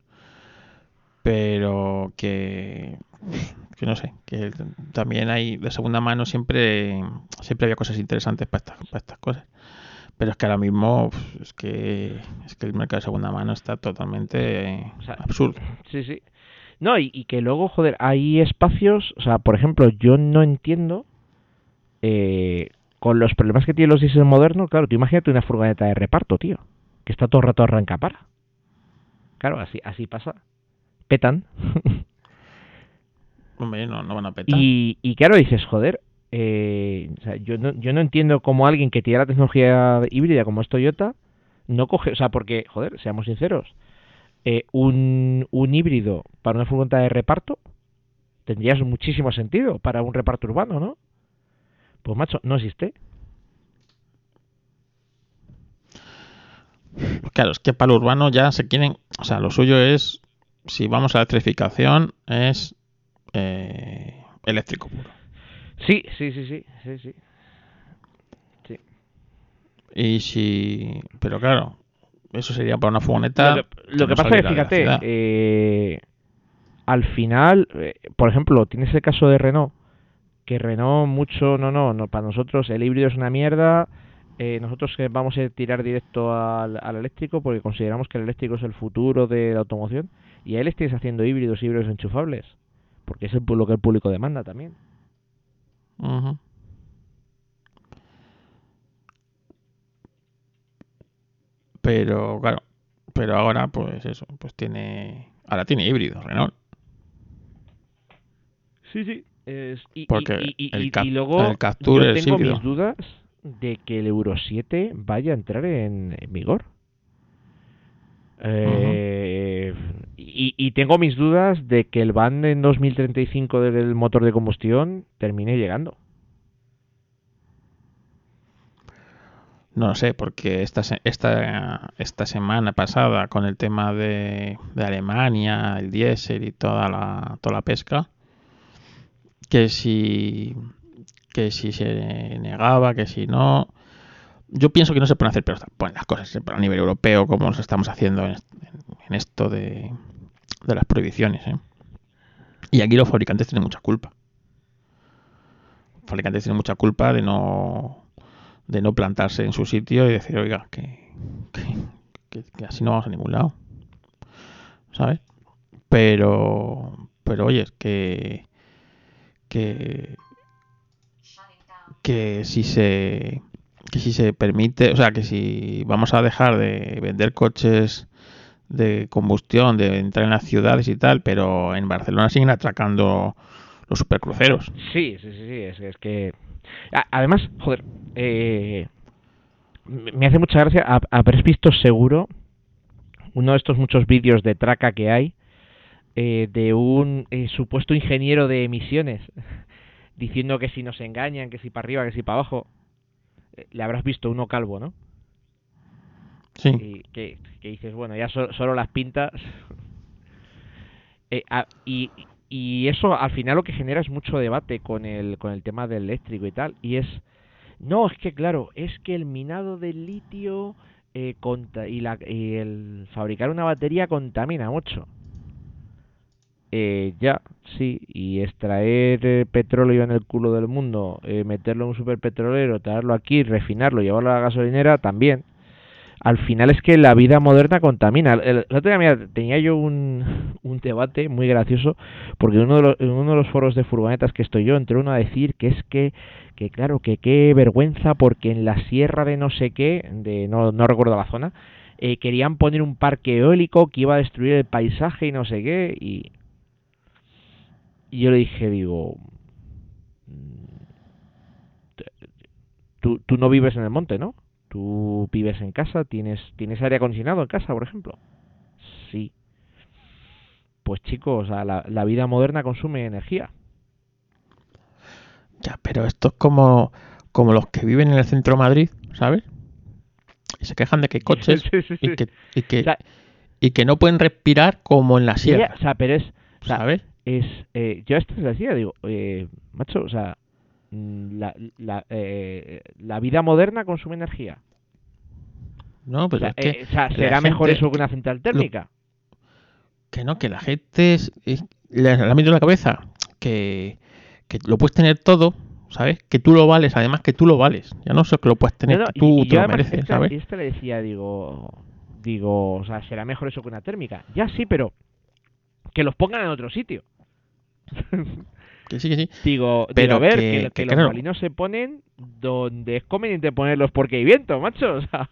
Pero que no sé, que también hay de segunda mano siempre había cosas interesantes para estas cosas. Pero es que ahora mismo es que el mercado de segunda mano está totalmente O sea, absurdo. sí. No, y que luego, joder, hay espacios, o sea, por ejemplo, yo no entiendo con los problemas que tienen los diésel modernos, claro, tú imagínate una furgoneta de reparto, tío, que está todo el rato arranca para. Claro, así pasa. Petan. Hombre, no van a petar. y claro, dices, joder, o sea, yo no entiendo cómo alguien que tiene la tecnología híbrida como es Toyota no coge, o sea, porque, joder, seamos sinceros, un híbrido para una furgoneta de reparto tendría muchísimo sentido para un reparto urbano, ¿no? Pues macho, no existe. Claro, es que para lo urbano ya se quieren, o sea, lo suyo es, si vamos a la electrificación, es eléctrico puro. Sí. Pero claro, eso sería para una furgoneta Lo que no pasa es que, saliera de la fíjate, ciudad. al final, por ejemplo, tienes el caso de Renault, que Renault mucho, no, para nosotros el híbrido es una mierda, nosotros vamos a tirar directo al eléctrico porque consideramos que el eléctrico es el futuro de la automoción, y ahí le estáis haciendo híbridos enchufables, porque es lo que el público demanda también. Uh-huh. Pero claro, ahora pues eso, ahora tiene híbrido Renault, Sí. porque Y el luego Captur yo es tengo mis híbrido. dudas de que el Euro 7 vaya a entrar en vigor. Uh-huh. Y tengo mis dudas de que el ban en 2035 del motor de combustión termine llegando. No lo sé, porque esta semana pasada con el tema de Alemania, el diésel y toda la pesca, que si se negaba, que si no. Yo pienso que no se pueden hacer pero bueno, las cosas a nivel europeo como nos estamos haciendo en esto de las prohibiciones. Y aquí los fabricantes tienen mucha culpa. fabricantes tienen mucha culpa de no plantarse en su sitio y decir, oiga, que así no vamos a ningún lado, ¿sabes? Pero oye, que, que si se que si se permite, o sea, que si vamos a dejar de vender coches de combustión, de entrar en las ciudades y tal, pero en Barcelona siguen atracando los supercruceros. Sí, es que... Además, joder, me hace mucha gracia haber visto seguro uno de estos muchos vídeos de traca que hay de un supuesto ingeniero de emisiones diciendo que si nos engañan, que si para arriba, que si para abajo. Le habrás visto uno calvo, ¿no? Sí. Y que dices, bueno, ya solo las pintas. Y eso al final lo que genera es mucho debate con el tema del eléctrico y tal. Y es, no, es que claro, es que el minado del litio y el fabricar una batería contamina mucho. Ya, sí, y extraer petróleo en el culo del mundo, meterlo en un superpetrolero, traerlo aquí, refinarlo, llevarlo a la gasolinera, también. Al final es que la vida moderna contamina. El otro día, mira, tenía yo un debate muy gracioso, porque en uno de los foros de furgonetas que estoy yo, entró uno a decir que claro, que qué vergüenza, porque en la sierra de no sé qué, no recuerdo la zona, querían poner un parque eólico que iba a destruir el paisaje y no sé qué, y yo le dije, digo, tú no vives en el monte, ¿no? Tú vives en casa, tienes aire acondicionado en casa, por ejemplo. Sí. Pues chicos, la vida moderna consume energía. Ya, pero esto es como los que viven en el centro de Madrid, ¿sabes? Y se quejan de que hay coches Sí, sí, y sí. que, y O que, sea, y que no pueden respirar como en la ya, sierra, o sea, pero o sea, ¿sabes? yo a esto se decía, digo, macho, o sea, la vida moderna consume energía. No, O pero sea, es que la ¿será mejor gente, eso que una central lo, térmica? que no, que la gente le ha metido en la cabeza que lo puedes tener todo, ¿sabes? Que tú lo vales, además que tú lo vales. Ya no solo que lo puedes No, tener, no, que tú y te yo lo además, mereces, ¿sabes? le decía, digo, o sea, será mejor eso que una térmica. Ya sí, pero que los pongan en otro sitio. Que sí, que sí. Digo, a Pero ver, que los claro, molinos se ponen donde es conveniente ponerlos porque hay viento, macho. O sea,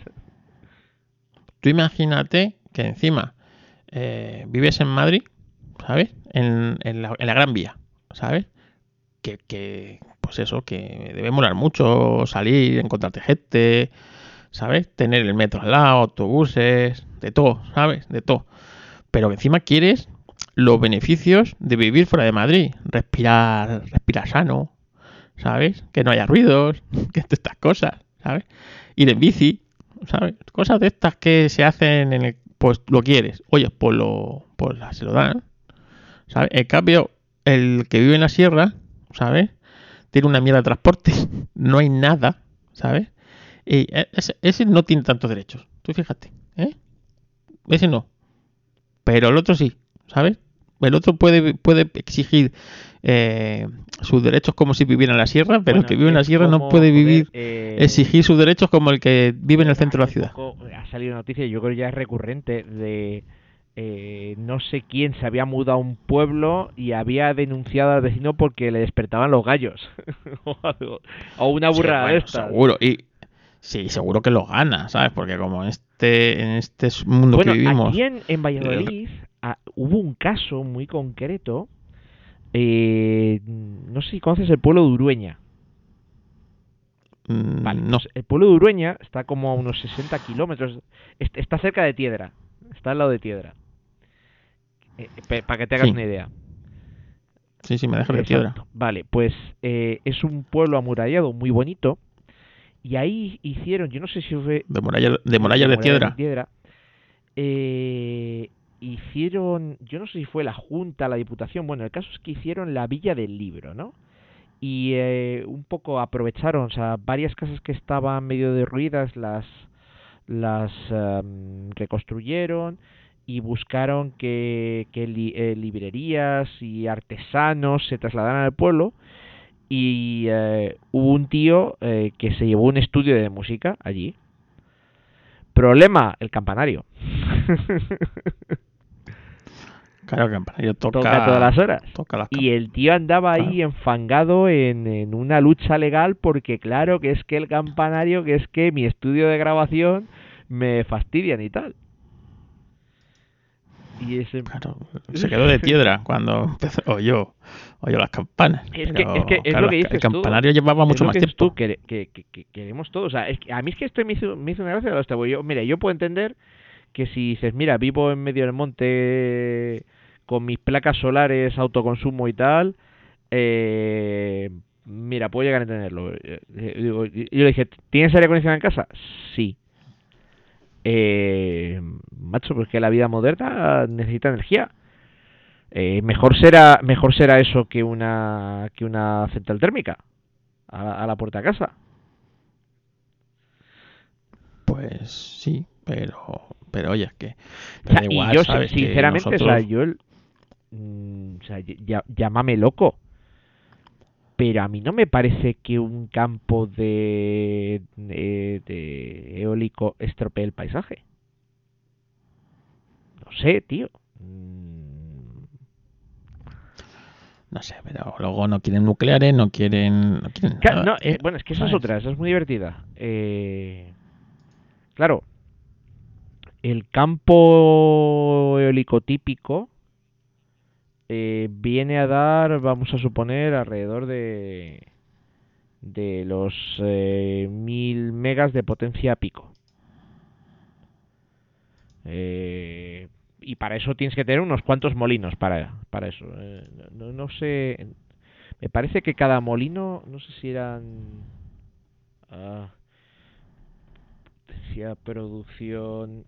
tú imagínate que encima vives en Madrid, ¿sabes? En la Gran Vía, ¿sabes? Pues eso, que debe molar mucho salir, encontrarte gente, ¿sabes? Tener el metro al lado, autobuses, de todo, ¿sabes? De todo. Pero que encima quieres los beneficios de vivir fuera de Madrid, respirar sano, ¿sabes? Que no haya ruidos, que estas cosas, ¿sabes? Ir en bici, ¿sabes? Cosas de estas que se hacen pues lo quieres. Oye, se lo dan, ¿sabes? En cambio, el que vive en la sierra, ¿sabes? Tiene una mierda de transporte, no hay nada, ¿sabes? Y ese no tiene tantos derechos. Tú fíjate, ¿eh? Ese no. Pero el otro sí, ¿sabes? El otro puede exigir sus derechos como si viviera en la sierra, pero el bueno, que vive en es la sierra no como, puede joder, exigir sus derechos como el que vive en el centro de la hace ciudad. poco ha salido noticia, yo creo que ya es recurrente, de no sé quién se había mudado a un pueblo y había denunciado al vecino porque le despertaban los gallos. o algo, o una Sí, burrada de bueno, estas. seguro. Y sí, seguro que lo gana, ¿sabes? Porque como en este mundo que Bueno, aquí vivimos, en eh, Valladolid hubo un caso muy concreto. No sé si conoces el pueblo de Urueña. Vale, no. pues el pueblo de Urueña está como a unos 60 kilómetros. Está cerca de Tiedra. Está al lado de Tiedra. Para que te hagas Sí, una idea. sí, sí, me dejas de piedra. Exacto. Vale, pues es un pueblo amurallado muy bonito. Y ahí hicieron, yo no sé si fue De murallas de de murallas de piedra. piedra. Hicieron, yo no sé si fue la Junta, la Diputación. Bueno, el caso es que hicieron la Villa del Libro, ¿no? Y un poco aprovecharon, o sea, varias casas que estaban medio derruidas las reconstruyeron y buscaron que librerías y artesanos se trasladaran al pueblo y hubo un tío que se llevó un estudio de música allí. Problema, el campanario. Claro, que el campanario Toca todas las horas. toca las Y el tío andaba ahí claro. enfangado en una lucha legal porque claro que es que el campanario, que es que mi estudio de grabación me fastidian y tal. Y ese... Claro, se quedó de piedra cuando empezó, oyó las campanas. Es Pero, que es claro, lo que dices el tú. campanario llevaba Es mucho lo más que dices tiempo. tú, que queremos todo. O sea, es que a mí es que esto me hizo una gracia de los yo, mira, yo puedo entender que si dices, mira, vivo en medio del monte con mis placas solares, autoconsumo y tal, mira, puedo llegar a entenderlo. Yo le dije, ¿tienes aire acondicionado en casa? Sí. Macho, pues que la vida moderna necesita energía. Mejor será eso que una central térmica a la puerta de casa. Pues sí, pero oye, es que O me sea, da y igual, yo ¿sabes? Que sinceramente, o sea, nosotros, yo o sea, llámame loco, pero a mí no me parece que un campo de eólico estropee el paisaje. No sé, tío. no sé, pero luego no quieren nucleares, no quieren nada, No, bueno, es que esa es ¿sabes? otra, esa es muy divertida. Claro, el campo eólico típico viene a dar, vamos a suponer, alrededor de los 1000 megas de potencia pico. Y para eso tienes que tener unos cuantos molinos para eso. No sé, me parece que cada molino, no sé si eran... ah, decía producción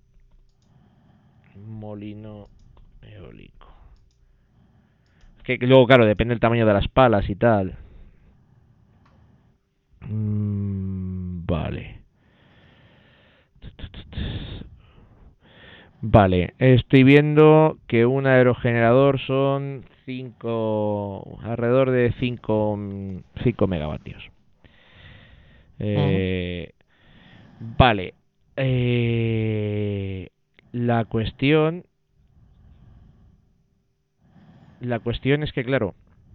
molino eólico. Que luego, claro, depende del tamaño de las palas y tal. Vale. Vale, estoy viendo que un aerogenerador son 5, alrededor de 5 megavatios. Ujú. Eh, vale, eh, la cuestión, la cuestión es que, claro,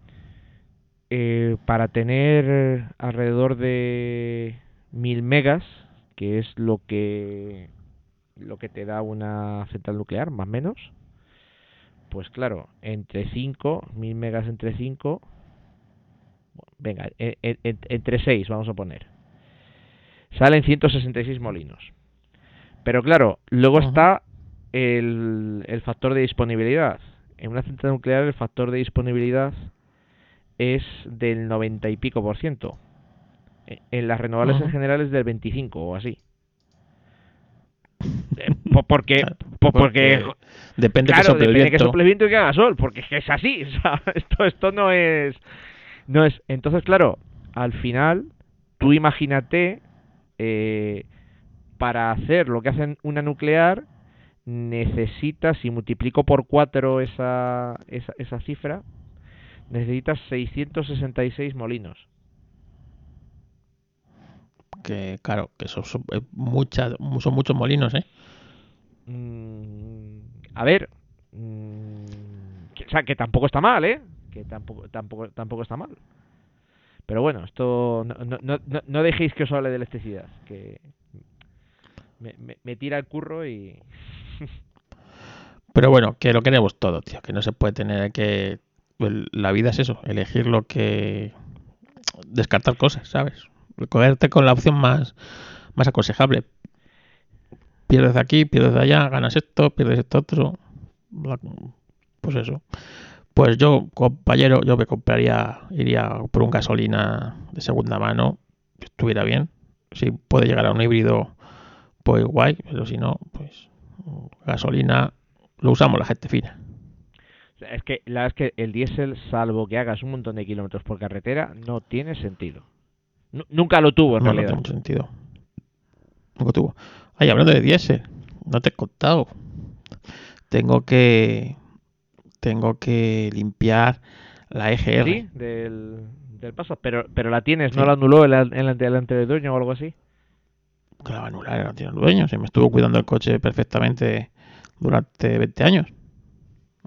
para tener alrededor de 1000 megas, que es lo que te da una central nuclear, más o menos, pues claro, entre 5 1000 megas entre 5, venga, entre 6 vamos a poner, salen 166 molinos. Pero claro, luego Ujú. está el factor de disponibilidad. En una central nuclear el factor de disponibilidad es del 90 y pico por ciento. En las renovables en Ujú. general es del 25 o así. Porque, Claro, porque, porque depende que claro, sople el depende de que viento. sople el viento y que haga sol, porque es que es así. O sea, esto no es. Entonces, claro, al final, tú imagínate, eh, para hacer lo que hacen una nuclear, necesitas, si multiplico por 4 esa cifra, necesitas 666 molinos. Que claro, que son muchos molinos, ¿eh? Mm, a ver, o sea, que tampoco está mal, ¿eh? Que tampoco está mal. Pero bueno, esto no dejéis que os hable de electricidad, que me tira el curro y... Pero bueno, que lo queremos todo, tío, que no se puede tener que... La vida es eso, elegir lo que... Descartar cosas, ¿sabes? Cogerte con la opción más aconsejable. Pierdes aquí, pierdes allá, ganas esto, pierdes esto otro. Pues eso. Pues yo, compañero, yo me iría por un gasolina de segunda mano, que estuviera bien. Si puede llegar a un híbrido, pues guay, pero si no, pues gasolina lo usamos la gente fina. Es que la verdad es que el diésel, salvo que hagas un montón de kilómetros por carretera, no tiene sentido. Nunca lo tuvo en No, no tiene realidad. mucho sentido. Nunca tuvo. Ay, hablando de diésel, no te he contado. Tengo que, tengo que limpiar La EGR. Sí, del Passat, pero la tienes, Sí. ¿no la anuló el anterior dueño o algo así? Que la va a anular, no tiene dueño. Si me estuvo cuidando el coche perfectamente durante 20 años. No,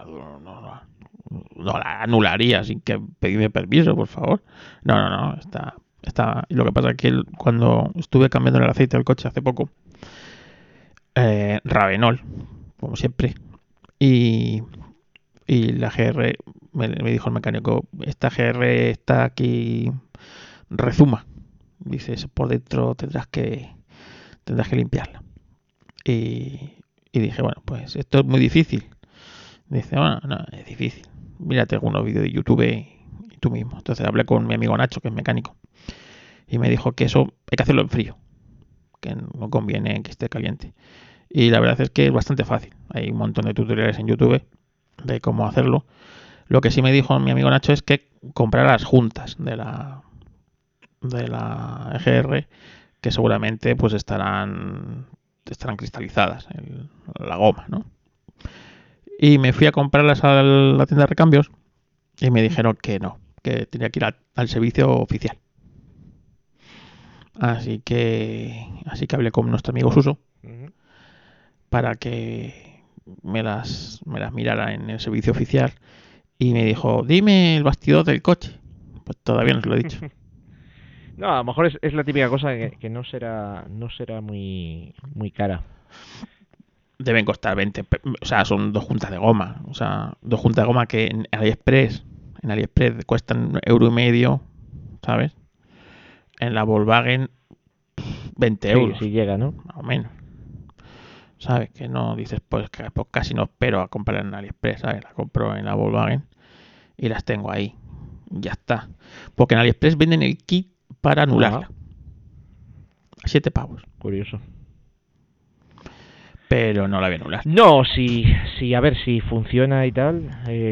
no la anularía sin que pedirme permiso, por favor. No. Está. Y lo que pasa es que cuando estuve cambiando el aceite del coche hace poco, Ravenol, como siempre, y, y la GR, me dijo el mecánico, esta GR está aquí, rezuma. Dices, por dentro tendrás que limpiarla. Y dije, bueno, pues esto es muy difícil. Dice, bueno, no, es difícil. Mírate algunos vídeos de YouTube y tú mismo. Entonces hablé con mi amigo Nacho, que es mecánico, y me dijo que eso hay que hacerlo en frío, que no conviene que esté caliente. Y la verdad es que es bastante fácil. Hay un montón de tutoriales en YouTube de cómo hacerlo. Lo que sí me dijo mi amigo Nacho es que comprar las juntas de la EGR, que seguramente pues estarán cristalizadas en la goma, ¿no? Y me fui a comprarlas a la tienda de recambios y me dijeron que no, que tenía que ir al servicio oficial. Así que hablé con nuestro amigo Suso para que me las mirara en el servicio oficial y me dijo, dime el bastidor del coche. Pues todavía no se lo he dicho. No, a lo mejor es la típica cosa que no será muy cara. Deben costar 20, o sea, son dos juntas de goma. O sea, dos juntas de goma que en AliExpress cuestan €1,50, ¿sabes? En la Volkswagen 20 Sí, euros, sí llega, ¿no? más o menos. ¿Sabes? Que no dices, pues casi no espero a comprar en AliExpress, ¿sabes? La compro en la Volkswagen y las tengo ahí. Ya está. Porque en AliExpress venden el kit para anularla. A 7 pavos. Curioso. Pero no la voy a anular. No, sí, a ver si funciona y tal.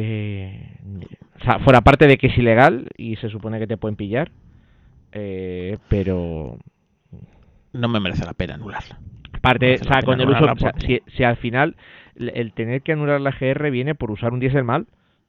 O sea, fuera parte de que es ilegal y se supone que te pueden pillar. Pero No me merece la pena anularla. aparte, o sea, con el uso, o sea, Porque... si al final el tener que anular la GR viene por usar un diésel mal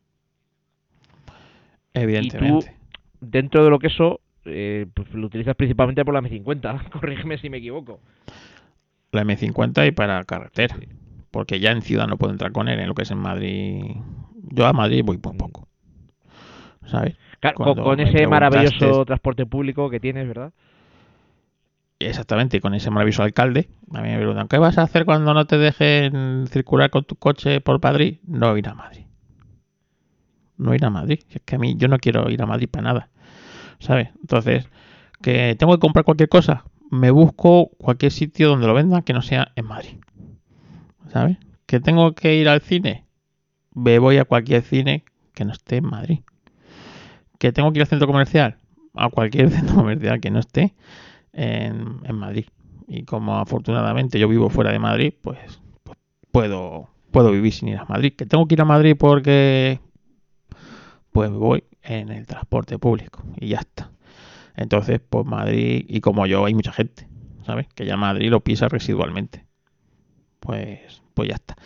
y tú, Evidentemente. dentro de lo que eso, pues lo utilizas principalmente por la M50. Corrígeme si me equivoco. La M50 y para carretera. Sí. Porque ya en ciudad no puedo entrar con él, en lo que es en Madrid. Yo a Madrid voy muy poco. ¿Sabes? Claro, Cuando con me ese maravilloso preguntaste transporte público que tienes, ¿verdad? exactamente con ese maravilloso alcalde, a mí me preguntan, ¿qué vas a hacer cuando no te dejen circular con tu coche por Madrid? No ir a Madrid. No ir a Madrid. Es que a mí yo no quiero ir a Madrid para nada. ¿Sabes? Entonces, que tengo que comprar cualquier cosa, me busco cualquier sitio donde lo vendan que no sea en Madrid. ¿Sabes? Que tengo que ir al cine, me voy a cualquier cine que no esté en Madrid. Que tengo que ir al centro comercial, a cualquier centro comercial que no esté en Madrid. Y como afortunadamente yo vivo fuera de Madrid, pues puedo vivir sin ir a Madrid. Que tengo que ir a Madrid porque pues voy en el transporte público y ya está. Entonces, pues Madrid, y como yo, hay mucha gente, ¿sabes? Que ya Madrid lo pisa residualmente. Pues ya está.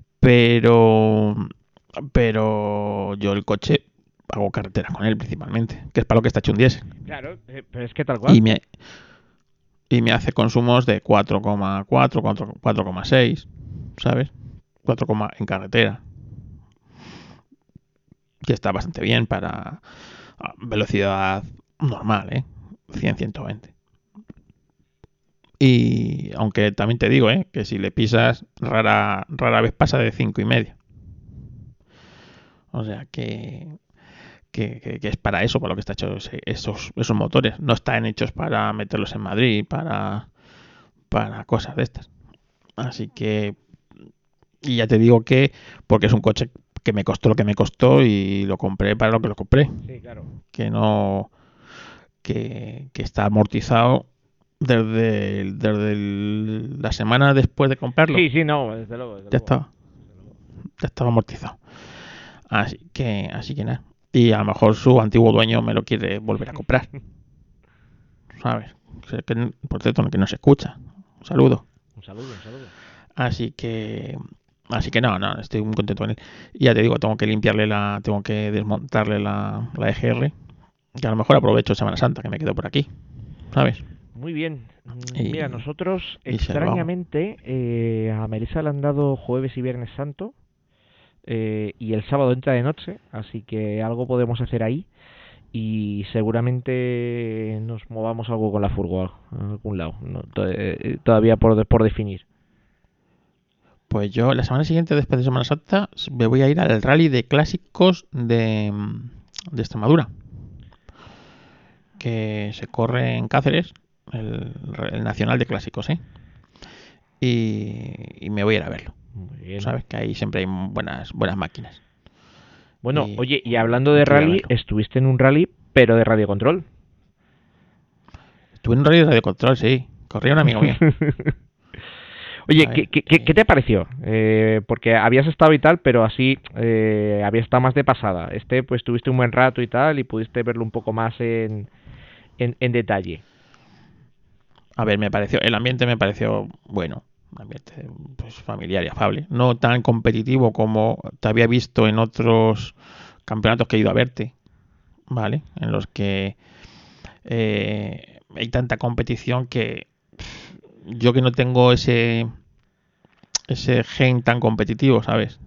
Pero yo el coche hago carretera con él principalmente, que es para lo que está hecho un diésel. Claro, pero es que tal cual. Y me hace consumos de 4,4, 4,6, ¿sabes? 4, en carretera, que está bastante bien para velocidad normal, ¿eh? 100, 120. Y aunque también te digo, que si le pisas rara vez pasa de 5,5. O sea que es para eso, para lo que está hecho esos motores. No están hechos para meterlos en Madrid, para cosas de estas. Así que, y ya te digo que, porque es un coche que me costó lo que me costó y lo compré para lo que lo compré. Sí, claro. Que no, que está amortizado desde la semana después de comprarlo. Sí, no, desde luego. Ya estaba amortizado. Así que nada. Y a lo mejor su antiguo dueño me lo quiere volver a comprar. ¿Sabes? Por cierto, que no se escucha. Un saludo. Un saludo. Así que Así que no, estoy muy contento con él. Y ya te digo, tengo que desmontarle la EGR, que a lo mejor aprovecho Semana Santa, que me quedo por aquí, ¿sabes? Muy bien. Mira, Y, nosotros y se lo hago. extrañamente a Melissa le han dado jueves y viernes santo y el sábado entra de noche, así que algo podemos hacer ahí y seguramente nos movamos algo con la furgo a algún lado, no, todavía por definir. Pues yo la semana siguiente, después de Semana Santa, me voy a ir al rally de clásicos de Extremadura, que se corre en Cáceres, el Nacional de Clásicos, ¿eh? Y me voy a ir a verlo. Muy bien. Sabes que ahí siempre hay buenas máquinas. Bueno, Y, oye, y y, hablando y de quiero ir a rally, verlo. estuviste en un rally, pero de radio control. Estuve en un rally de radiocontrol, sí. Corría un amigo mío. Oye, ¿Sabes? ¿qué te pareció? Porque habías estado y tal, pero así habías estado más de pasada. Pues tuviste un buen rato y tal, y pudiste verlo un poco más en detalle. A ver, el ambiente me pareció bueno. Un ambiente pues, familiar y afable. No tan competitivo como te había visto en otros campeonatos que he ido a verte, ¿vale? En los que hay tanta competición que yo que no tengo ese gen tan competitivo, ¿sabes?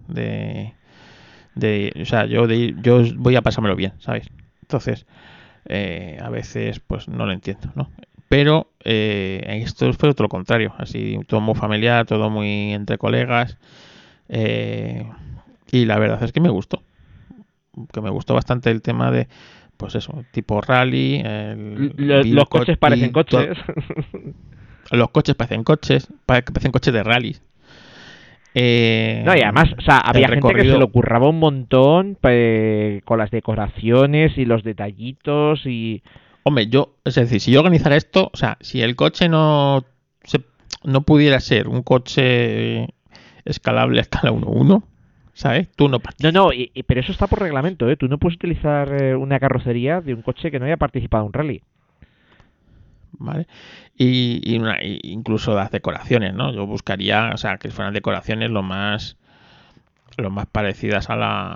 O sea, yo voy a pasármelo bien, ¿sabes? Entonces, a veces, pues no lo entiendo, ¿no? Pero esto fue todo lo contrario, así todo muy familiar, todo muy entre colegas, eh, y la verdad es que me gustó bastante el tema de, pues eso, tipo rally, Los coches parecen coches. los coches parecen coches de rally. No, y además, o sea, El había gente que se lo recorrido, curraba un montón con las decoraciones y los detallitos y... hombre, es decir, si yo organizara esto, o sea, si el coche no pudiera ser un coche escalable a escala 1:1, ¿sabes? Tú no No, no, participas, pero eso está por reglamento, ¿eh? Tú no puedes utilizar una carrocería de un coche que no haya participado en un rally. ¿vale? Y incluso las decoraciones, ¿no? Yo buscaría, o sea, que fueran decoraciones lo más parecidas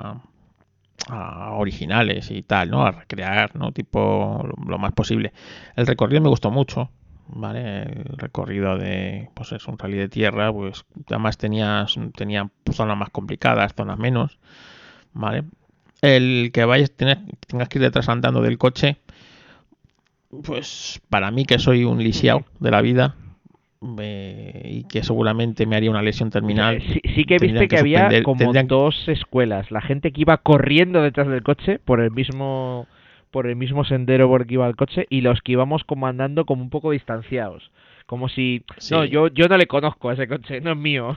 a originales y tal, ¿no? A recrear, ¿no? Tipo lo más posible. El recorrido me gustó mucho, ¿vale? El recorrido pues es un rally de tierra, pues además tenía zonas más complicadas, zonas menos, ¿vale? El que tengas que ir detrás andando del coche, pues para mí que soy un lisiado de la vida y que seguramente me haría una lesión terminal, Sí que viste que había como tendrían, dos escuelas. La gente que iba corriendo detrás del coche por el mismo sendero por el que iba el coche y los que íbamos como andando como un poco distanciados. Como si, no, sí. yo no le conozco a ese coche, no es mío.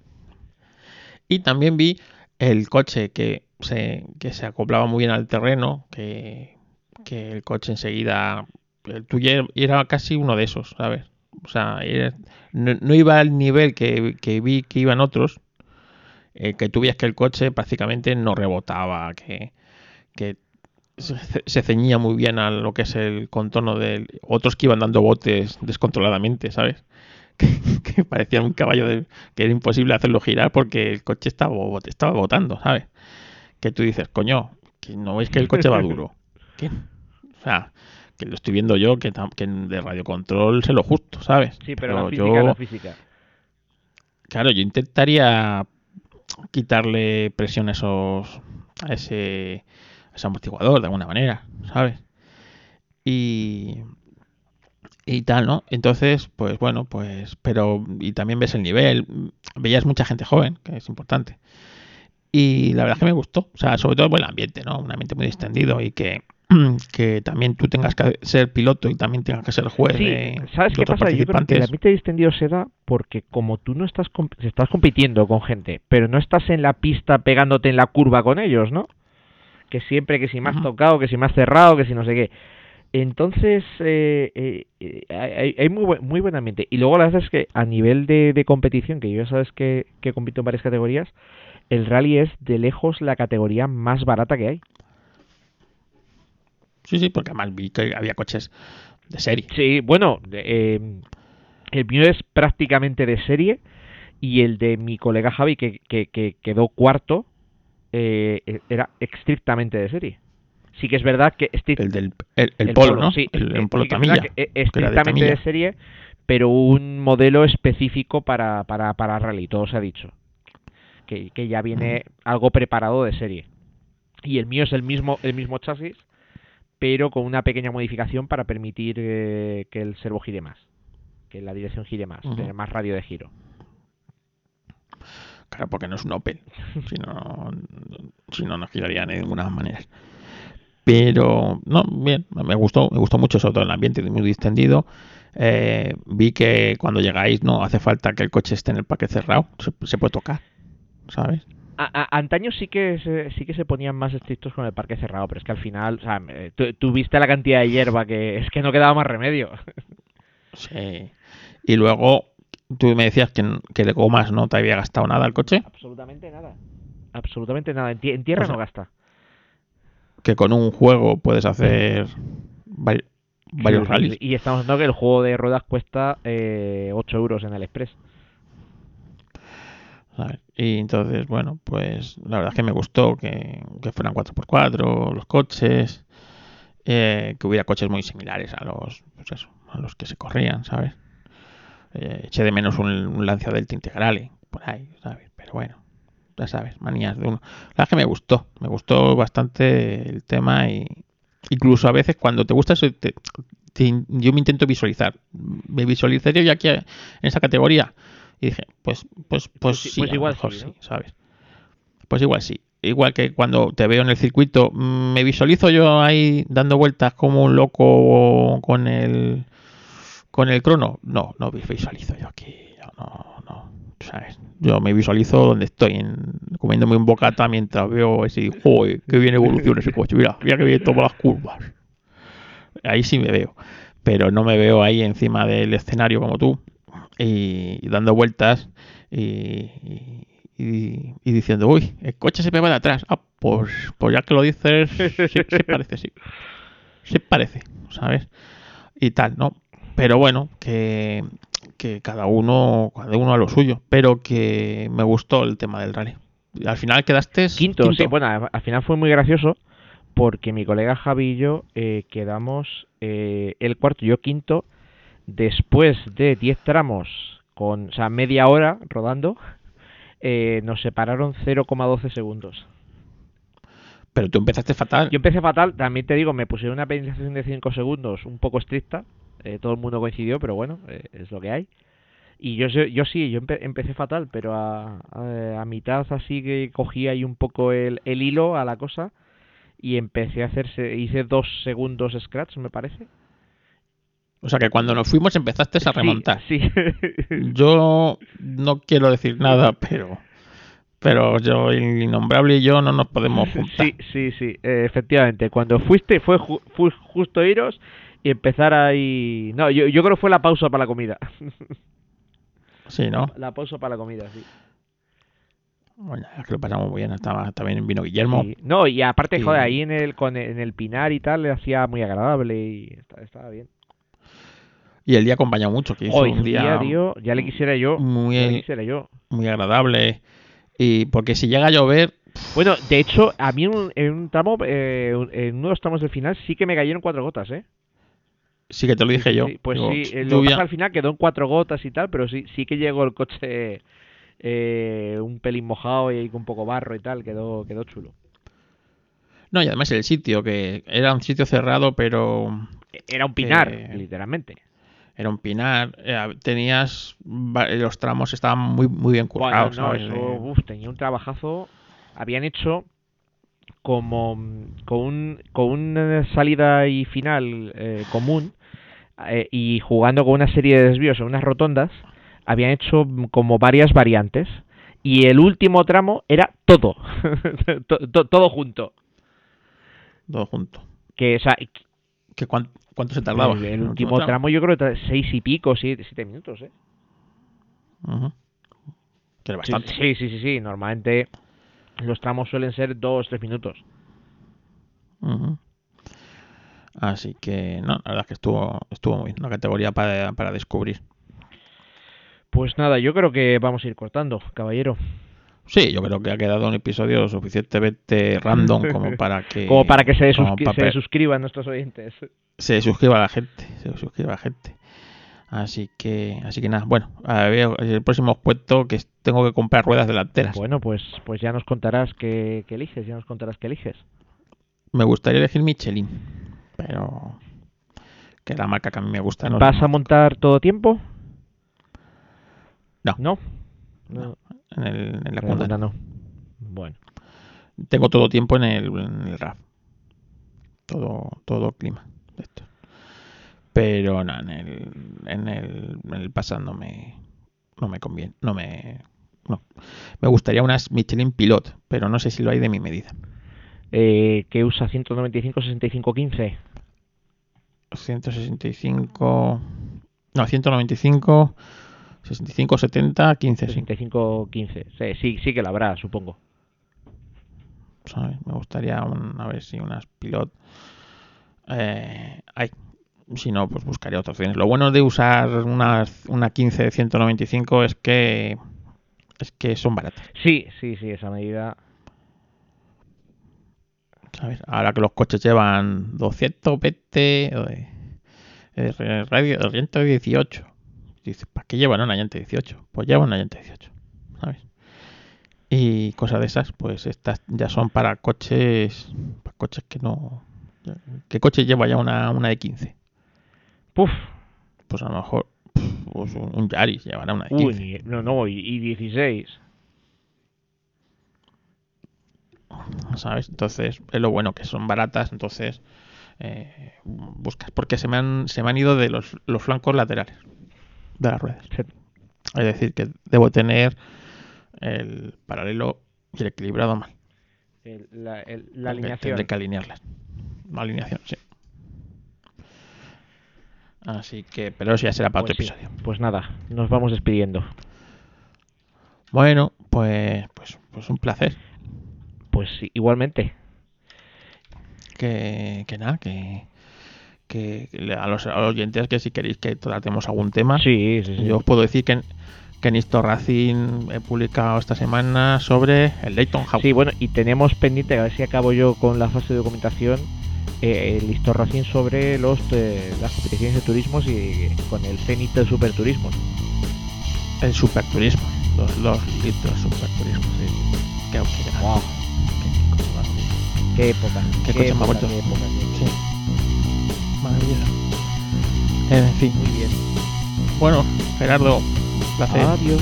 Y también vi el coche que se acoplaba muy bien al terreno, que el coche enseguida, el tuyo era casi uno de esos, ¿sabes? O sea, no iba al nivel que vi que iban otros, que tú veías que el coche prácticamente no rebotaba, que se ceñía muy bien a lo que es el contorno de otros que iban dando botes descontroladamente, ¿sabes? Que parecía un caballo que era imposible hacerlo girar porque el coche estaba botando, ¿sabes? Que tú dices, coño, que no veis que el coche va duro. O sea, que lo estoy viendo yo, que de radiocontrol sé lo justo, ¿sabes? Sí, pero la Pero física es la yo, física. claro, yo intentaría quitarle presión a ese amortiguador de alguna manera, ¿sabes? Y, y tal, ¿no? Entonces, pues bueno, y también ves el nivel, veías mucha gente joven, que es importante. Y la verdad es que me gustó, o sea, sobre todo el buen ambiente, ¿no? Un ambiente muy distendido y que también tú tengas que ser piloto y también tengas que ser juez Sí, ¿sabes de qué otros pasa? Yo creo que el participantes. ambiente distendido se da porque como tú no estás compitiendo con gente, pero no estás en la pista pegándote en la curva con ellos, ¿no? Que siempre, que si me has Ujú. tocado, que si me has cerrado, que si no sé qué. Entonces, hay muy buen ambiente. Y luego la verdad es que a nivel de competición, que yo ya sabes que compito en varias categorías, el rally es de lejos la categoría más barata que hay. Sí, sí, porque además vi que había coches de serie. Sí, bueno, el mío es prácticamente de serie y el de mi colega Javi, que quedó cuarto, era estrictamente de serie. Sí que es verdad que el Polo, ¿no? sí, El Polo sí que es verdad Tamilla, que que era de estrictamente de Tamilla. serie, pero un modelo específico para rally, todo se ha dicho. Que ya Ujú. viene algo preparado de serie. Y el mío es el mismo chasis, pero con una pequeña modificación para permitir que el servo gire más, que la dirección gire más, Ujú. tener más radio de giro. Claro, porque no es un Opel. Si no, no giraría de ninguna manera. Pero, no, bien, me gustó mucho, sobre todo el ambiente muy distendido. Vi que cuando llegáis no hace falta que el coche esté en el parque cerrado, se puede tocar, ¿sabes? Antaño sí que se ponían más estrictos con el parque cerrado, pero es que al final, o sea, tú viste la cantidad de hierba que es que no quedaba más remedio. Sí. Y luego tú me decías que de gomas no te había gastado nada el coche, Absolutamente nada. Absolutamente nada. En o tierra no sea, gasta. que con un juego puedes hacer vari- Sí, varios sí, sí. rallies. Y estamos viendo que el juego de ruedas cuesta 8 euros en el Express. ¿Sabes? Y entonces, bueno, pues la verdad es que me gustó que fueran 4x4 los coches, que hubiera coches muy similares a los, pues eso, a los que se corrían, ¿sabes? Eché de menos un Lancia Delta Integrale por ahí, ¿sabes? Pero bueno, ya sabes, manías de uno. La verdad es que me gustó bastante el tema y incluso a veces cuando te gusta eso, yo me intento visualizar. Me visualizaría yo aquí en esa categoría y dije, pues sí, Pues a lo igual mejor sí, sí, ¿no? ¿sabes? Pues igual sí. Igual que cuando te veo en el circuito, me visualizo yo ahí dando vueltas como un loco con el crono. No, no me visualizo yo aquí. No. ¿Sabes? Yo me visualizo donde estoy, comiéndome un bocata mientras veo ese. ¡Joder! ¡Qué bien evoluciona ese coche! Mira que bien toma las curvas. Ahí sí me veo. Pero no me veo ahí encima del escenario como tú y dando vueltas y diciendo, uy, el coche se me va de atrás. Ah, pues ya que lo dices, sí parece, sí. Sí parece, ¿sabes? Y tal, ¿no? Pero bueno, que cada uno a lo suyo. Pero que me gustó el tema del rally. Al final quedaste Quinto, sí. quinto. Bueno, al final fue muy gracioso porque mi colega Javi y yo quedamos el cuarto, yo quinto, después de 10 tramos, o sea, media hora rodando, nos separaron 0,12 segundos. Pero tú empezaste fatal. Yo empecé fatal, también te digo, me pusieron una penalización de 5 segundos un poco estricta, todo el mundo coincidió, pero bueno, es lo que hay. Y yo sí, yo empecé fatal, pero a mitad así que cogí ahí un poco el hilo a la cosa y empecé a hice 2 segundos scratch, me parece. O sea que cuando nos fuimos empezaste a Sí, remontar. sí. Yo no quiero decir nada, pero yo, el innombrable y yo no nos podemos juntar. Sí, sí, sí, efectivamente. Cuando fuiste fue justo iros y empezar ahí. No, yo creo que fue la pausa para la comida. Sí, La, ¿no? la pausa para la comida, sí. Bueno, es que lo pasamos muy bien. Estaba también vino Guillermo. Sí, no, y aparte, joder, ahí Y, en el Pinar y tal le hacía muy agradable y estaba bien. y el día acompañó mucho, que hizo Joder, un hizo un día, día tío, ya le quisiera yo, ya le muy, quisiera yo. muy agradable. Y porque si llega a llover, Bueno, de hecho, a mí en un tramo, en uno de los tramos del final sí que me cayeron 4 gotas, ¿eh? sí que te lo Sí, dije sí, yo. sí. Pues Digo, sí, lo que pasa lluvia. al final quedó en 4 gotas y tal, pero sí que llegó el coche un pelín mojado y con un poco barro y tal, quedó chulo. No, y además el sitio, que era un sitio cerrado, pero Era un pinar, que literalmente. era un pinar. Los tramos estaban muy bien Bueno, currados, no, ¿sabes? eso, tenía un trabajazo. Habían hecho como con una salida y final común y jugando con una serie de desvíos en unas rotondas, habían hecho como varias variantes. Y el último tramo era todo, todo junto. Todo junto. Que, o sea, ¿Cuánto se tardaba el en el último último tramo? tramo yo creo que 6 y pico, 7 minutos, ¿eh? Ujú. Que era Sí, bastante. sí, sí, sí, sí. Normalmente los tramos suelen ser 2, 3 minutos. Ujú. Así que, no, la verdad es que estuvo muy bien. Una categoría para descubrir. Pues nada, yo creo que vamos a ir cortando, caballero. Sí, yo creo que ha quedado un episodio suficientemente random como para que... Como para que se se suscriban nuestros oyentes. Se suscriba la gente, Así que nada, bueno, a ver, el próximo os cuento que tengo que comprar ruedas delanteras. Bueno, pues ya nos contarás qué eliges, Me gustaría elegir Michelin, pero que la marca que a mí me gusta. No ¿Vas a montar todo tiempo? No. En la Honda no. Bueno. Tengo todo tiempo en el RAV. Todo clima de esto. Pero no, en el Passat no me conviene. No. Me gustaría unas Michelin Pilot, pero no sé si lo hay de mi medida. ¿Que usa 195, 65, 15? 165... No, 195... 65, 70, 15. 65, 15. Sí que la habrá, supongo. ¿Sabes? Me gustaría a ver si unas Pilot hay. Si no, pues buscaría otras opciones. Lo bueno de usar una 15 de 195 es que son baratas. Sí, esa medida. ¿Sabes? Ahora que los coches llevan 220 radio 118. Dices, ¿para qué llevan una llanta 18? Pues llevan una llanta 18, ¿sabes? Y cosas de esas, pues estas ya son para coches que no... ¿Qué coche lleva ya una de 15? Puf. Pues a lo mejor pues un Yaris llevará una de 15. Uy, no, y 16. ¿Sabes? Entonces, es lo bueno, que son baratas, entonces buscas. Porque se me han ido de los flancos laterales de las ruedas. Sí. Es decir, que debo tener el paralelo y el equilibrado mal. La alineación. Tendré que alinearlas. La alineación, sí. Así que, pero eso ya será para otro episodio. Pues nada, nos vamos despidiendo. Bueno, pues un placer. Pues igualmente. Que nada, que a los oyentes, que si queréis que tratemos algún tema, sí. Yo os puedo decir que en Histo Racing he publicado esta semana sobre el Leyton House. Sí, bueno, y tenemos pendiente, a ver si acabo yo con la fase de documentación, el Histo Racing sobre las competiciones de turismos y con el Zenit del Superturismo. El Superturismo, los litros Superturismo, sí. Qué wow. Qué época. Qué coche más bonito. Sí. Maravilloso. En fin. Muy bien. Bueno, Gerardo, placer. Adiós.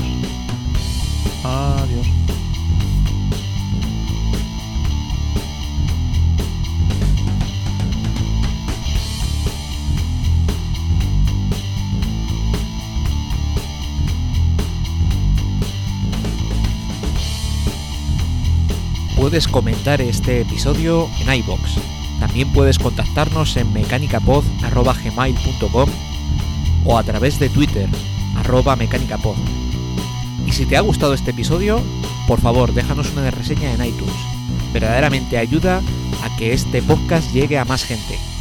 Puedes comentar este episodio en iVoox. También puedes contactarnos en mecanicapod@gmail.com o a través de Twitter @mecanicapod. Y si te ha gustado este episodio, por favor déjanos una reseña en iTunes. Verdaderamente ayuda a que este podcast llegue a más gente.